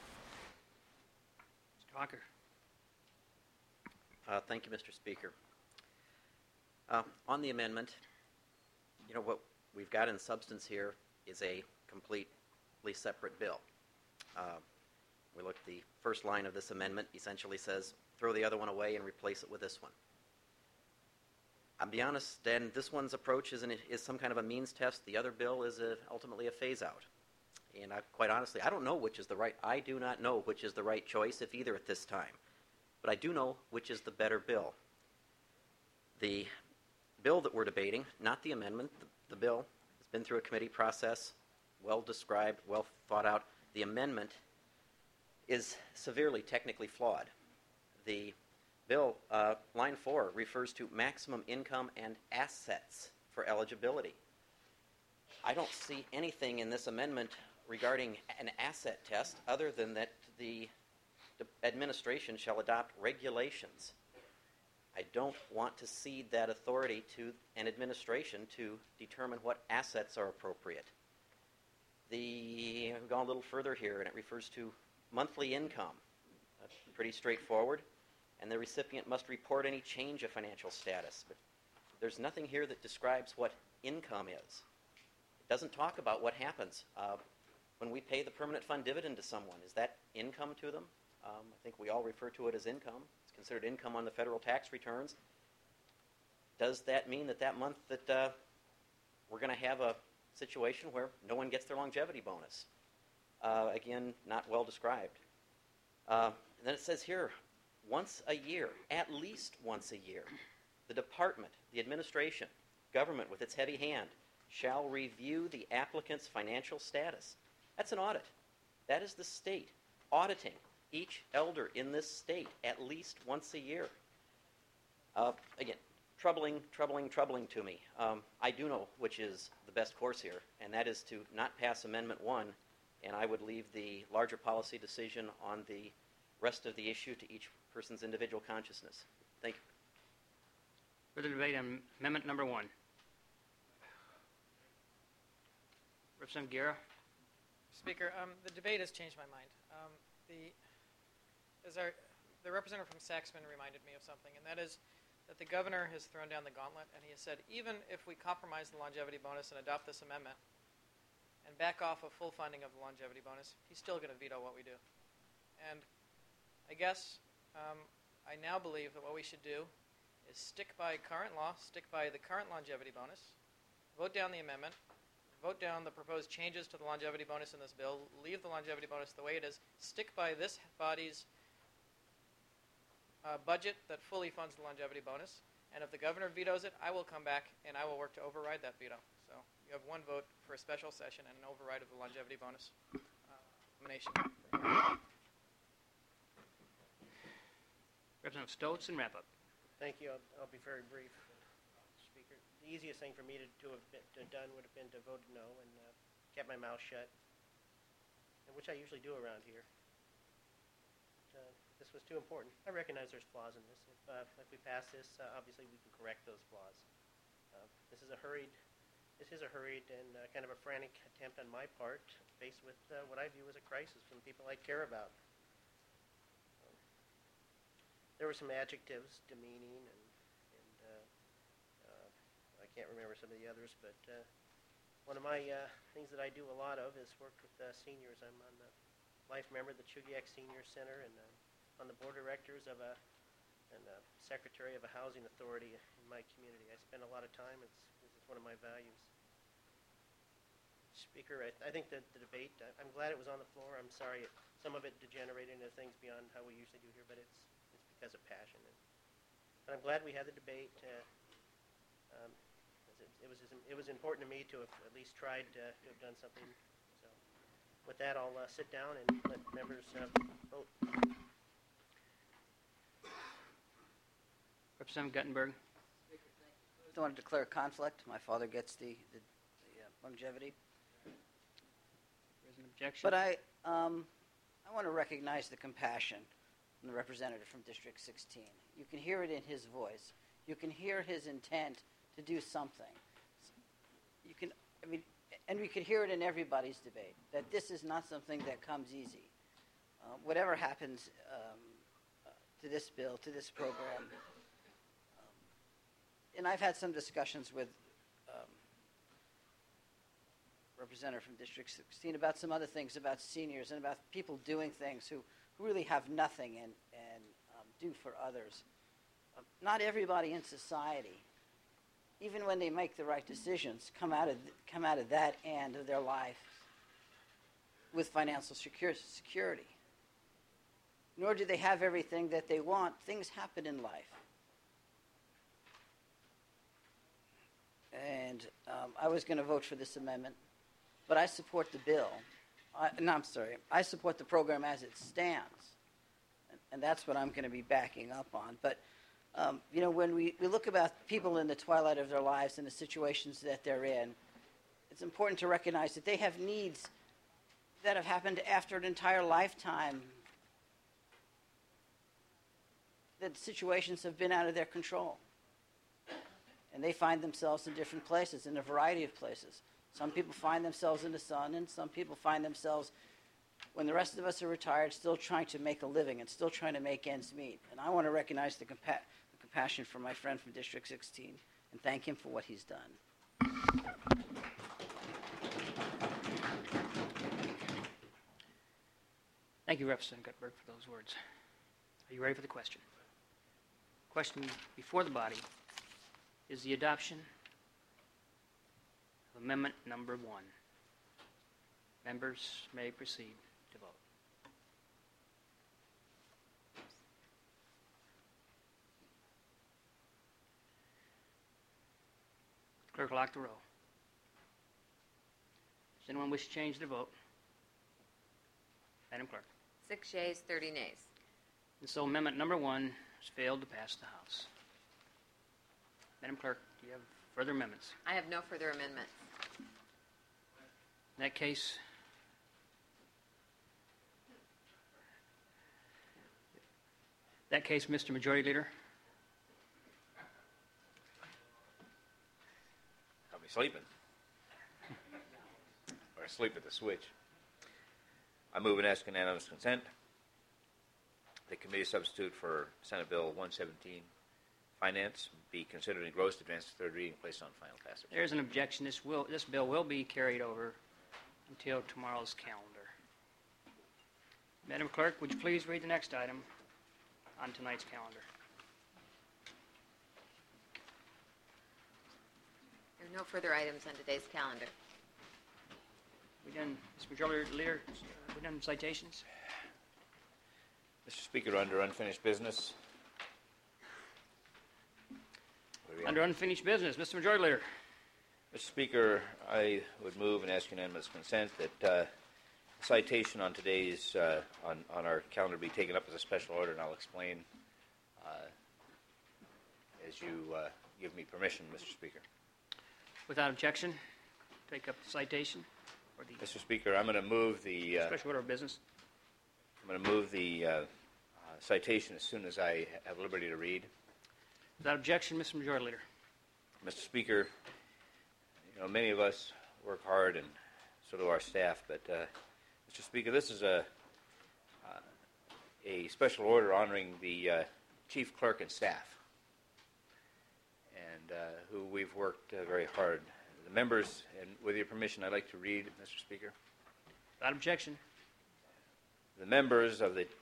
Mr. Hawker. Thank you, Mr. Speaker. On the amendment, what we've got in substance here is a completely separate bill. We look at the first line of this amendment, essentially says, throw the other one away and replace it with this one. I'll be honest, and this one's approach is some kind of a means test. The other bill is ultimately a phase-out. And quite honestly, I do not know which is the right choice, if either, at this time. But I do know which is the better bill. The bill that we're debating, not the amendment, the bill has been through a committee process, well described, well thought out. The amendment is severely technically flawed. The bill, line 4, refers to maximum income and assets for eligibility. I don't see anything in this amendment regarding an asset test other than that the administration shall adopt regulations. I don't want to cede that authority to an administration to determine what assets are appropriate. We've gone a little further here, and it refers to monthly income. That's pretty straightforward. And the recipient must report any change of financial status. But there's nothing here that describes what income is. It doesn't talk about what happens when we pay the permanent fund dividend to someone. Is that income to them? I think we all refer to it as income. It's considered income on the federal tax returns. Does that mean that month that we're going to have a situation where no one gets their longevity bonus? Again, not well described. And then it says here, once a year, at least once a year, the department, the administration, government with its heavy hand, shall review the applicant's financial status. That's an audit. That is the state auditing each elder in this state at least once a year. Again, troubling to me. I do know which is the best course here, and that is to not pass Amendment 1, and I would leave the larger policy decision on the rest of the issue to each person's individual consciousness. Thank you. Further debate on Amendment number 1. Representative Guerra. Speaker, the debate has changed my mind. The representative from Saxman reminded me of something, and that is that the governor has thrown down the gauntlet, and he has said, even if we compromise the longevity bonus and adopt this amendment and back off of full funding of the longevity bonus, he's still going to veto what we do. And I guess I now believe that what we should do is stick by current law, stick by the current longevity bonus, vote down the amendment, vote down the proposed changes to the longevity bonus in this bill, leave the longevity bonus the way it is, stick by this body's budget that fully funds the longevity bonus, and if the governor vetoes it, I will come back and I will work to override that veto. So you have one vote for a special session and an override of the longevity bonus nomination. Representative Stoltz and wrap up. Thank you. I'll be very brief, Speaker. The easiest thing for me to have done would have been to vote no and kept my mouth shut, which I usually do around here. This was too important. I recognize there's flaws in this. If we pass this, obviously we can correct those flaws. This is a hurried and kind of a frantic attempt on my part, faced with what I view as a crisis from people I care about. There were some adjectives, demeaning, and I can't remember some of the others, but one of my things that I do a lot of is work with seniors. I'm on the life member of the Chugiak Senior Center and on the board of directors and secretary of a housing authority in my community. I spend a lot of time. It's one of my values. Speaker, I think that the debate, I'm glad it was on the floor. I'm sorry some of it degenerated into things beyond how we usually do here, but it's because of passion. But I'm glad we had the debate. It was important to me to have at least tried to have done something. So with that, I'll sit down and let members vote. Representative Guttenberg. don't want to declare a conflict. My father gets the longevity. There's an objection. But I want to recognize the compassion from the representative from District 16. You can hear it in his voice. You can hear his intent to do something. And we could hear it in everybody's debate, that this is not something that comes easy. Whatever happens to this bill, to this program, and I've had some discussions with representative from District 16 about some other things, about seniors and about people doing things who really have nothing and do for others. Not everybody in society, even when they make the right decisions, come out of that end of their life with financial security. Nor do they have everything that they want. Things happen in life. And I was going to vote for this amendment, but I support the bill. I support the program as it stands. And that's what I'm going to be backing up on. But, when we look about people in the twilight of their lives and the situations that they're in, it's important to recognize that they have needs that have happened after an entire lifetime, that situations have been out of their control. And they find themselves in different places, in a variety of places. Some people find themselves in the sun, and some people find themselves, when the rest of us are retired, still trying to make a living and still trying to make ends meet. And I want to recognize the compassion for my friend from District 16 and thank him for what he's done. Thank you, Representative Gutberg, for those words. Are you ready for the question? Question before the body is the adoption of amendment number 1. Members may proceed to vote. Clerk will lock the roll. Does anyone wish to change their vote? Madam Clerk. 6 yeas, 30 nays. And so amendment number 1 has failed to pass the House. Madam Clerk, do you have further amendments? I have no further amendments. In that case, Mr. Majority Leader. I'll be sleeping. Or sleep at the switch. I move and ask unanimous consent. The committee substitute for Senate Bill 117, Finance, be considered engrossed, advanced to third reading, placed on final passage. There is an objection. This bill will be carried over until tomorrow's calendar. Madam Clerk, would you please read the next item on tonight's calendar? There are no further items on today's calendar. We done, Mr. Majority Leader, we done citations? Mr. Speaker, under unfinished business. Under unfinished business, Mr. Majority Leader. Mr. Speaker, I would move and ask unanimous consent that citation on today's on our calendar be taken up as a special order, and I'll explain as you give me permission, Mr. Speaker. Without objection, take up the citation. Or the Mr. Speaker, I'm going to move the special order of business. I'm going to move the citation as soon as I have liberty to read. Without objection, Mr. Majority Leader. Mr. Speaker, many of us work hard, and so do our staff. But, Mr. Speaker, this is a special order honoring the chief clerk and staff, and who we've worked very hard. The members, and with your permission, I'd like to read, Mr. Speaker. Without objection. The members of the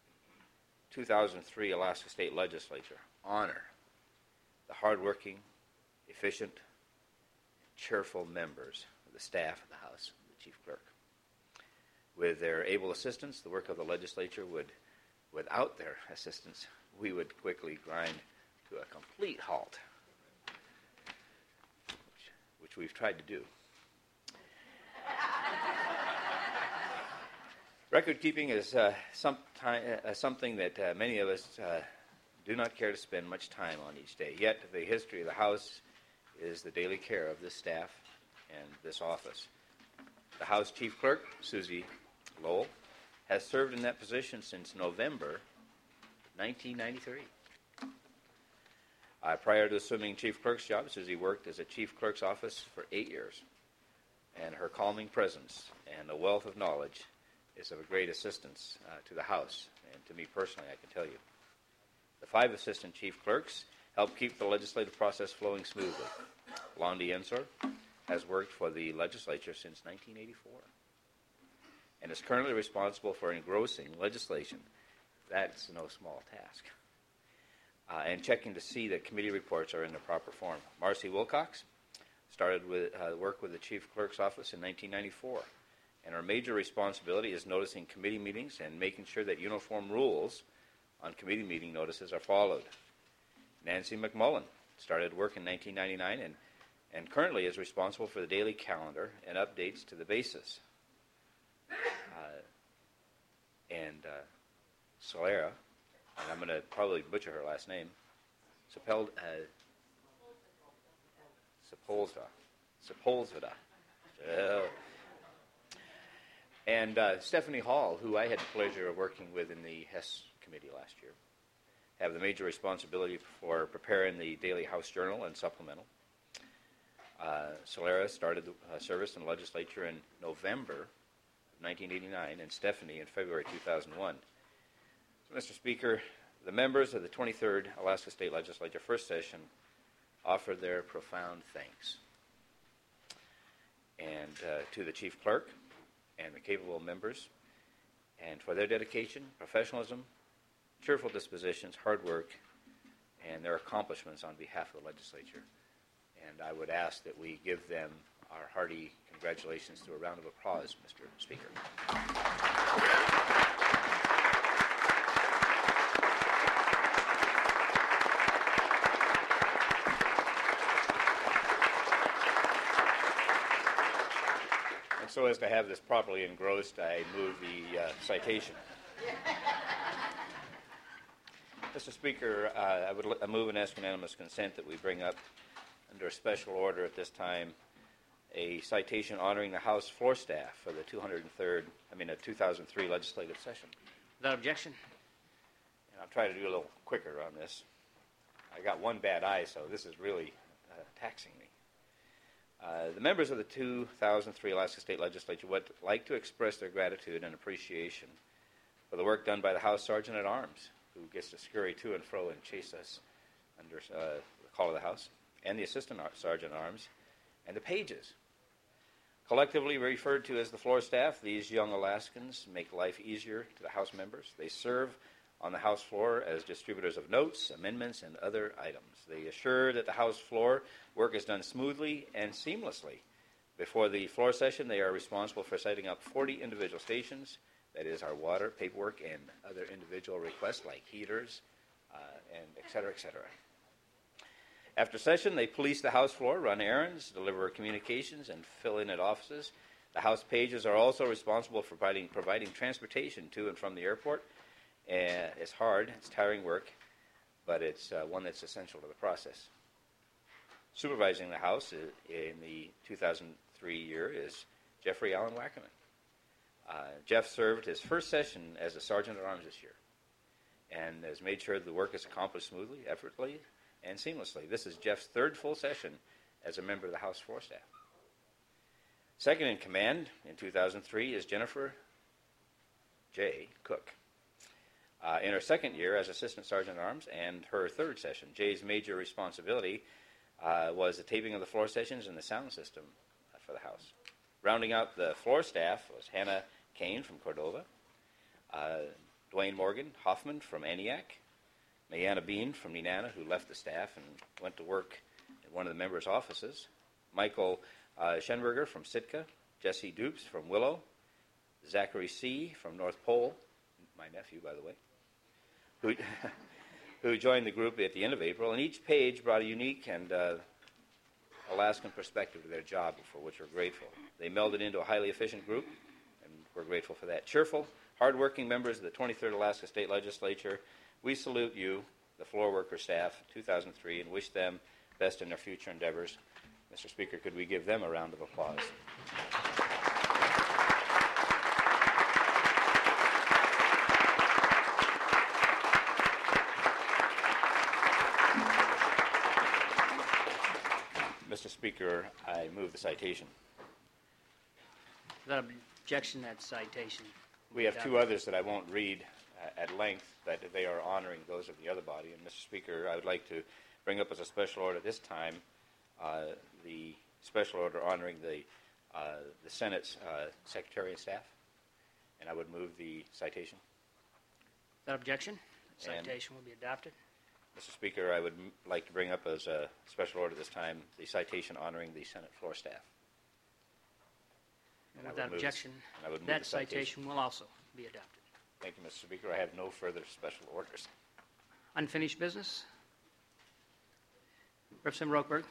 2003 Alaska State Legislature honor the hardworking, efficient, cheerful members of the staff of the House, the Chief Clerk. With their able assistance, the work of the legislature without their assistance, we would quickly grind to a complete halt, which we've tried to do. Record keeping is something that many of us do not care to spend much time on each day. Yet the history of the House is the daily care of this staff and this office. The House Chief Clerk, Susie Lowell, has served in that position since November 1993. Prior to assuming Chief Clerk's job, Susie worked as a Chief Clerk's office for 8 years, and her calming presence and a wealth of knowledge is of a great assistance to the House, and to me personally, I can tell you. The 5 Assistant Chief Clerks help keep the legislative process flowing smoothly. Londi Ensor has worked for the legislature since 1984 and is currently responsible for engrossing legislation. That's no small task. And checking to see that committee reports are in the proper form. Marcy Wilcox started with work with the Chief Clerk's office in 1994, and her major responsibility is noticing committee meetings and making sure that uniform rules on committee meeting notices are followed. Nancy McMullen started work in 1999 and currently is responsible for the daily calendar and updates to the basis. Solera, and I'm going to probably butcher her last name, Sepulveda. And Stephanie Hall, who I had the pleasure of working with in the Hess committee last year, have the major responsibility for preparing the daily House Journal and supplemental. Solera started service in the legislature in November of 1989, and Stephanie in February 2001. So, Mr. Speaker, the members of the 23rd Alaska State Legislature first session offer their profound thanks and to the Chief Clerk and the capable members, and for their dedication, professionalism, cheerful dispositions, hard work, and their accomplishments on behalf of the legislature. And I would ask that we give them our hearty congratulations through a round of applause, Mr. Speaker. And so as to have this properly engrossed, I move the citation. Mr. Speaker, I would move and ask unanimous consent that we bring up under a special order at this time a citation honoring the House floor staff for the 2003 legislative session. Without objection. And I'll try to do a little quicker on this. I got one bad eye, so this is really taxing me. The members of the 2003 Alaska State Legislature would like to express their gratitude and appreciation for the work done by the House Sergeant at Arms, who gets to scurry to and fro and chase us under the call of the House, and the Assistant Sergeant at Arms, and the pages. Collectively referred to as the floor staff, these young Alaskans make life easier to the House members. They serve on the House floor as distributors of notes, amendments, and other items. They assure that the House floor work is done smoothly and seamlessly. Before the floor session, they are responsible for setting up 40 individual stations, that is our water, paperwork, and other individual requests like heaters, and et cetera, et cetera. After session, they police the House floor, run errands, deliver communications, and fill in at offices. The House pages are also responsible for providing transportation to and from the airport. It's hard, it's tiring work, but it's one that's essential to the process. Supervising the House in the 2003 year is Jeffrey Allen Wackerman. Jeff served his first session as a Sergeant at Arms this year and has made sure the work is accomplished smoothly, effortlessly, and seamlessly. This is Jeff's third full session as a member of the House floor staff. Second in command in 2003 is Jennifer J. Cook. In her second year as Assistant Sergeant at Arms and her third session, Jay's major responsibility was the taping of the floor sessions and the sound system for the House. Rounding out the floor staff was Hannah Kane from Cordova, Dwayne Morgan Hoffman from Aniak, Mayana Bean from Nenana, who left the staff and went to work in one of the members' offices, Michael Schenberger from Sitka, Jesse Dupes from Willow, Zachary C. from North Pole, my nephew, by the way, who joined the group at the end of April, and each page brought a unique and Alaskan perspective to their job, for which we're grateful. They melded into a highly efficient group, and we're grateful for that. Cheerful, hardworking members of the 23rd Alaska State Legislature, we salute you, the floor worker staff, 2003, and wish them best in their future endeavors. Mr. Speaker, could we give them a round of applause? Mr. Speaker, I move the citation. Without objection, that citation. We have two others that I won't read at length, but they are honoring those of the other body. And Mr. Speaker, I would like to bring up as a special order this time the special order honoring the Senate's Secretary and staff, and I would move the citation. Without objection, the And- citation will be adopted. Mr. Speaker, I would like to bring up as a special order this time the citation honoring the Senate floor staff. And I would Without move- objection, and I would move that the citation will also be adopted. Thank you, Mr. Speaker. I have no further special orders. Unfinished business. Representative Roquberg.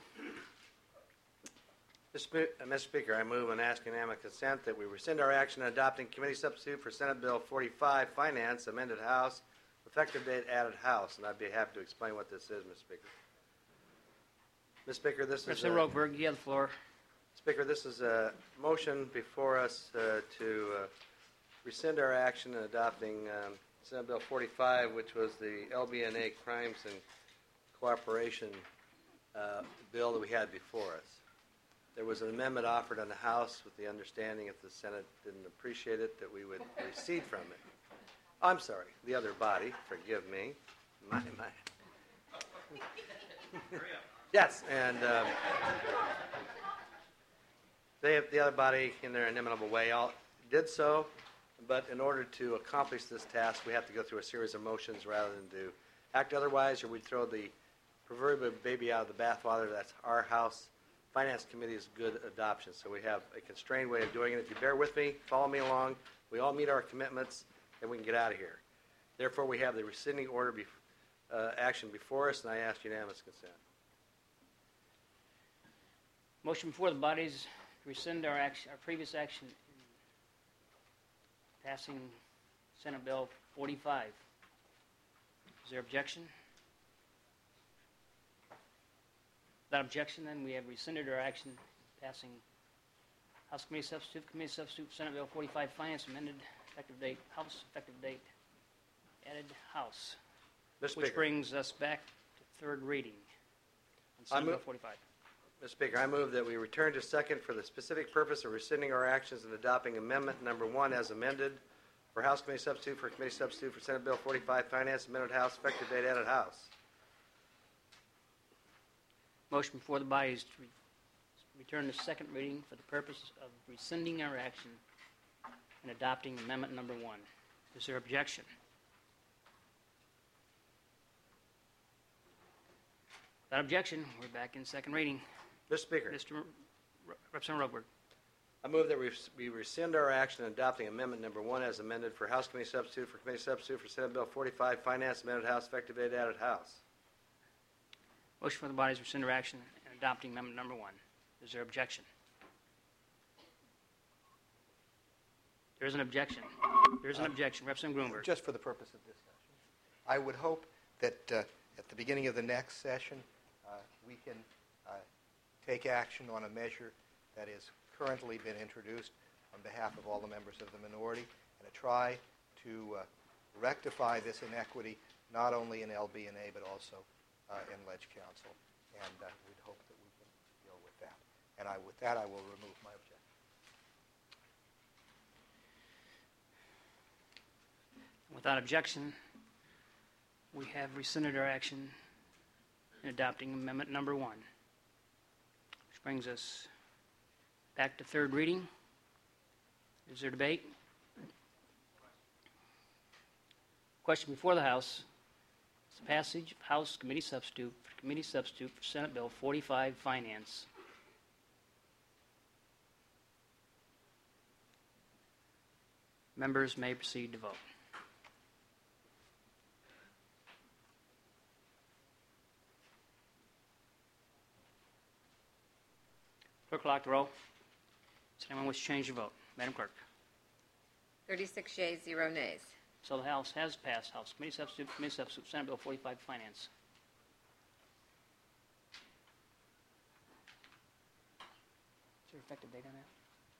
Mr. Speaker, I move and ask unanimous consent that we rescind our action on adopting committee substitute for Senate Bill 45, Finance, amended House, effective date added House, and I'd be happy to explain what this is, Mr. Speaker. Mr. Speaker, this is Representative Roquberg, you have the floor. Speaker, this is a motion before us to rescind our action in adopting Senate Bill 45, which was the LBNA Crimes and Cooperation bill that we had before us. There was an amendment offered on the House with the understanding if the Senate didn't appreciate it that we would recede from it. I'm sorry, the other body, forgive me. My. Yes, and the other body, in their inimitable way, all did so, but in order to accomplish this task, we have to go through a series of motions rather than do act otherwise, or we'd throw the proverbial baby out of the bathwater. That's our House Finance Committee's good adoption. So we have a constrained way of doing it. If you bear with me, follow me along, we all meet our commitments, and we can get out of here. Therefore, we have the rescinding order action before us, and I ask unanimous consent. Motion before the body is to rescind our previous action in passing Senate Bill 45. Is there objection? Without objection, then, we have rescinded our action passing House Committee Substitute, Senate Bill 45, Finance, amended, effective date, House, effective date, added House. Mr. Which Speaker. brings us back to third reading on I Senate Bill move- 45. Mr. Speaker, I move that we return to second for the specific purpose of rescinding our actions and adopting amendment number 1 as amended for House Committee Substitute for Committee Substitute for Senate Bill 45, Finance, amended House, effective date added House. Motion before the body is to return to second reading for the purpose of rescinding our action and adopting amendment number 1. Is there objection? Without objection, we're back in second reading. Mr. Speaker. Representative Roquberg. I move that we rescind our action in adopting amendment number 1 as amended for House Committee Substitute for Committee Substitute for Senate Bill 45, Finance, amended House, effective date added House. Motion for the body is to rescind our action and adopting amendment number 1. Is there objection? There is an objection. There is an objection. Representative Grunberg. Just for the purpose of discussion. I would hope that at the beginning of the next session, we can take action on a measure that has currently been introduced on behalf of all the members of the minority and to try to rectify this inequity not only in LB&A but also in Ledge Council. And we'd hope that we can deal with that. And with that, I will remove my objection. Without objection, we have rescinded our action in adopting amendment number 1. Which brings us back to third reading. Is there debate? Question before the House is the passage of House Committee Substitute for Senate Bill 45, Finance. Members may proceed to vote. Clerk will lock the roll. Does anyone wish to change their vote? Madam Clerk. 36 yeas, 0 nays. So the House has passed House Committee Substitute, Senate Bill 45, Finance. Is there an effective date on that?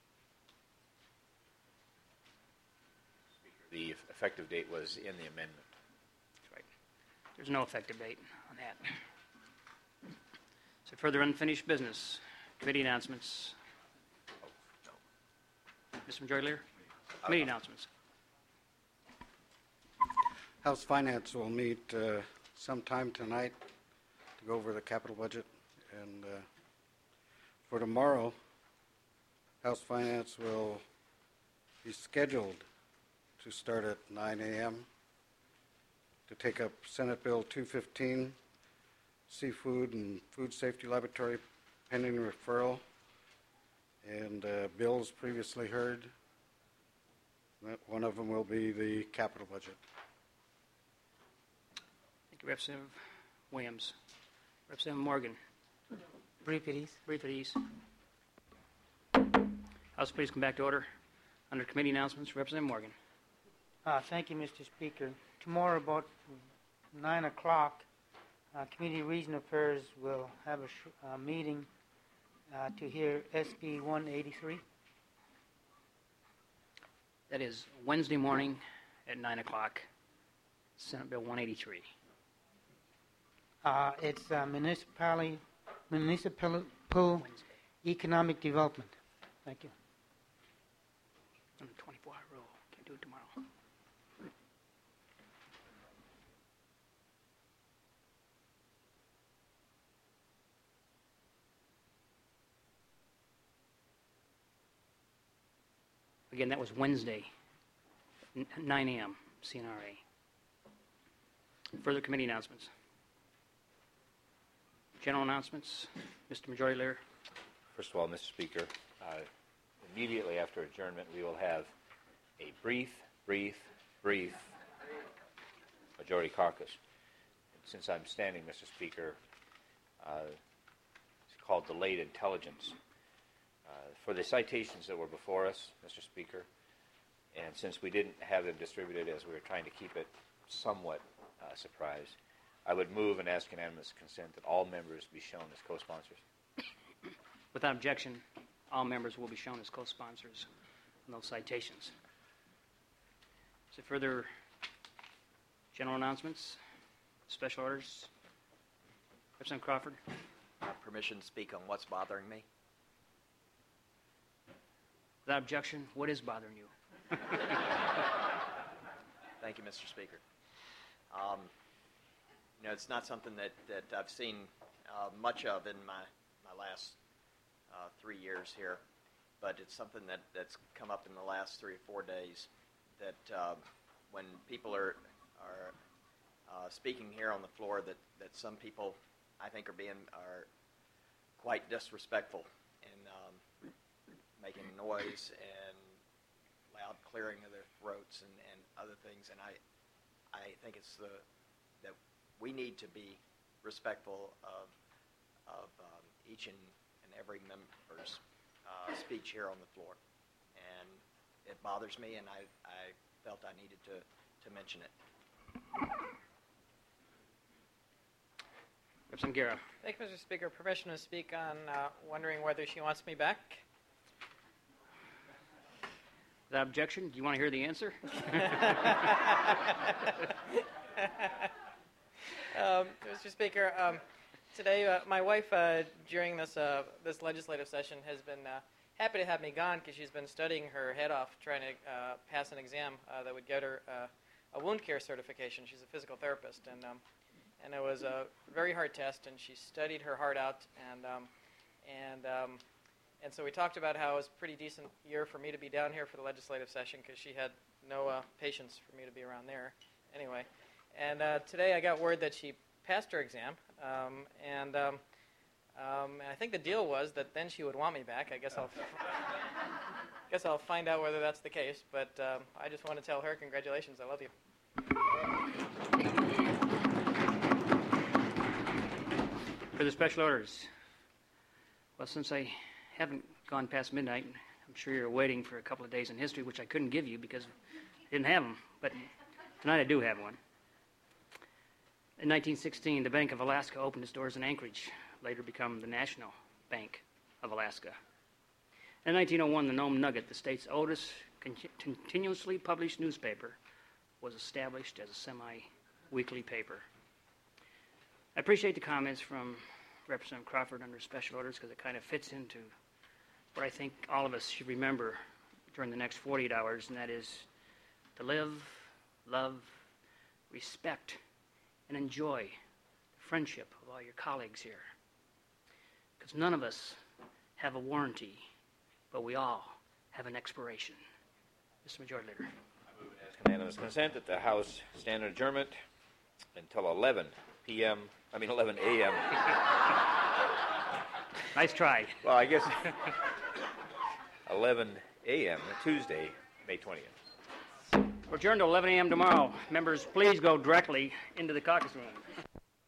The effective date was in the amendment. That's right. There's no effective date on that. So further unfinished business. Committee announcements. Mr. Majority Leader? Committee announcements. House Finance will meet sometime tonight to go over the capital budget. And for tomorrow, House Finance will be scheduled to start at 9 a.m. to take up Senate Bill 215, Seafood and Food Safety Laboratory pending referral, and bills previously heard. One of them will be the capital budget. Thank you, Representative Williams. Representative Morgan. Brief at ease. Brief at ease. House, please come back to order. Under committee announcements, Representative Morgan. Thank you, Mr. Speaker. Tomorrow about 9 o'clock, Committee on Regional Affairs will have a meeting to hear SB 183. That is Wednesday morning at 9 o'clock, Senate Bill 183. It's municipal economic development. Thank you. On the 24-hour rule. Can't do it tomorrow. Again, that was Wednesday, 9 a.m., CNRA. Further committee announcements. General announcements. Mr. Majority Leader. First of all, Mr. Speaker, immediately after adjournment, we will have a brief majority caucus. And since I'm standing, Mr. Speaker, it's called delayed intelligence. For the citations that were before us, Mr. Speaker, and since we didn't have them distributed as we were trying to keep it somewhat surprise, I would move and ask unanimous consent that all members be shown as co-sponsors. Without objection, all members will be shown as co-sponsors on those citations. Is there further general announcements, special orders? Representative Crawford. Permission to speak on what's bothering me. Without objection, what is bothering you? Thank you, Mr. Speaker. It's not something that I've seen much of in my last 3 years here, but it's something that's come up in the last 3 or 4 days. That when people are speaking here on the floor, that some people I think are quite disrespectful and making noise and loud clearing of their throats and other things, and I think it's that we need to be respectful of each and every member's speech here on the floor, and it bothers me, and I felt I needed to mention it. Representative Guerra. Thank you, Mr. Speaker. Permission to speak on wondering whether she wants me back. Without objection, do you want to hear the answer? Mr. Speaker, today my wife, during this legislative session, has been happy to have me gone because she's been studying her head off trying to pass an exam that would get her a wound care certification. She's a physical therapist, and it was a very hard test, and she studied her heart out, and so we talked about how it was a pretty decent year for me to be down here for the legislative session because she had no patience for me to be around there anyway. And today I got word that she passed her exam, and I think the deal was that then she would want me back. I guess I'll find out whether that's the case, but I just want to tell her congratulations. I love you. For the special orders. Well, since I haven't gone past midnight, I'm sure you're waiting for a couple of days in history, which I couldn't give you because I didn't have them, but tonight I do have one. In 1916, the Bank of Alaska opened its doors in Anchorage, later become the National Bank of Alaska. In 1901, the Nome Nugget, the state's oldest continuously published newspaper, was established as a semi-weekly paper. I appreciate the comments from Representative Crawford under special orders because it kind of fits into what I think all of us should remember during the next 48 hours, and that is to live, love, respect, and enjoy the friendship of all your colleagues here. Because none of us have a warranty, but we all have an expiration. Mr. Majority Leader. I move as unanimous consent that the House stand in adjournment until 11 a.m. Nice try. Well, I guess 11 a.m. Tuesday, May 20th. We're adjourned to 11 a.m. tomorrow. Members, please go directly into the caucus room.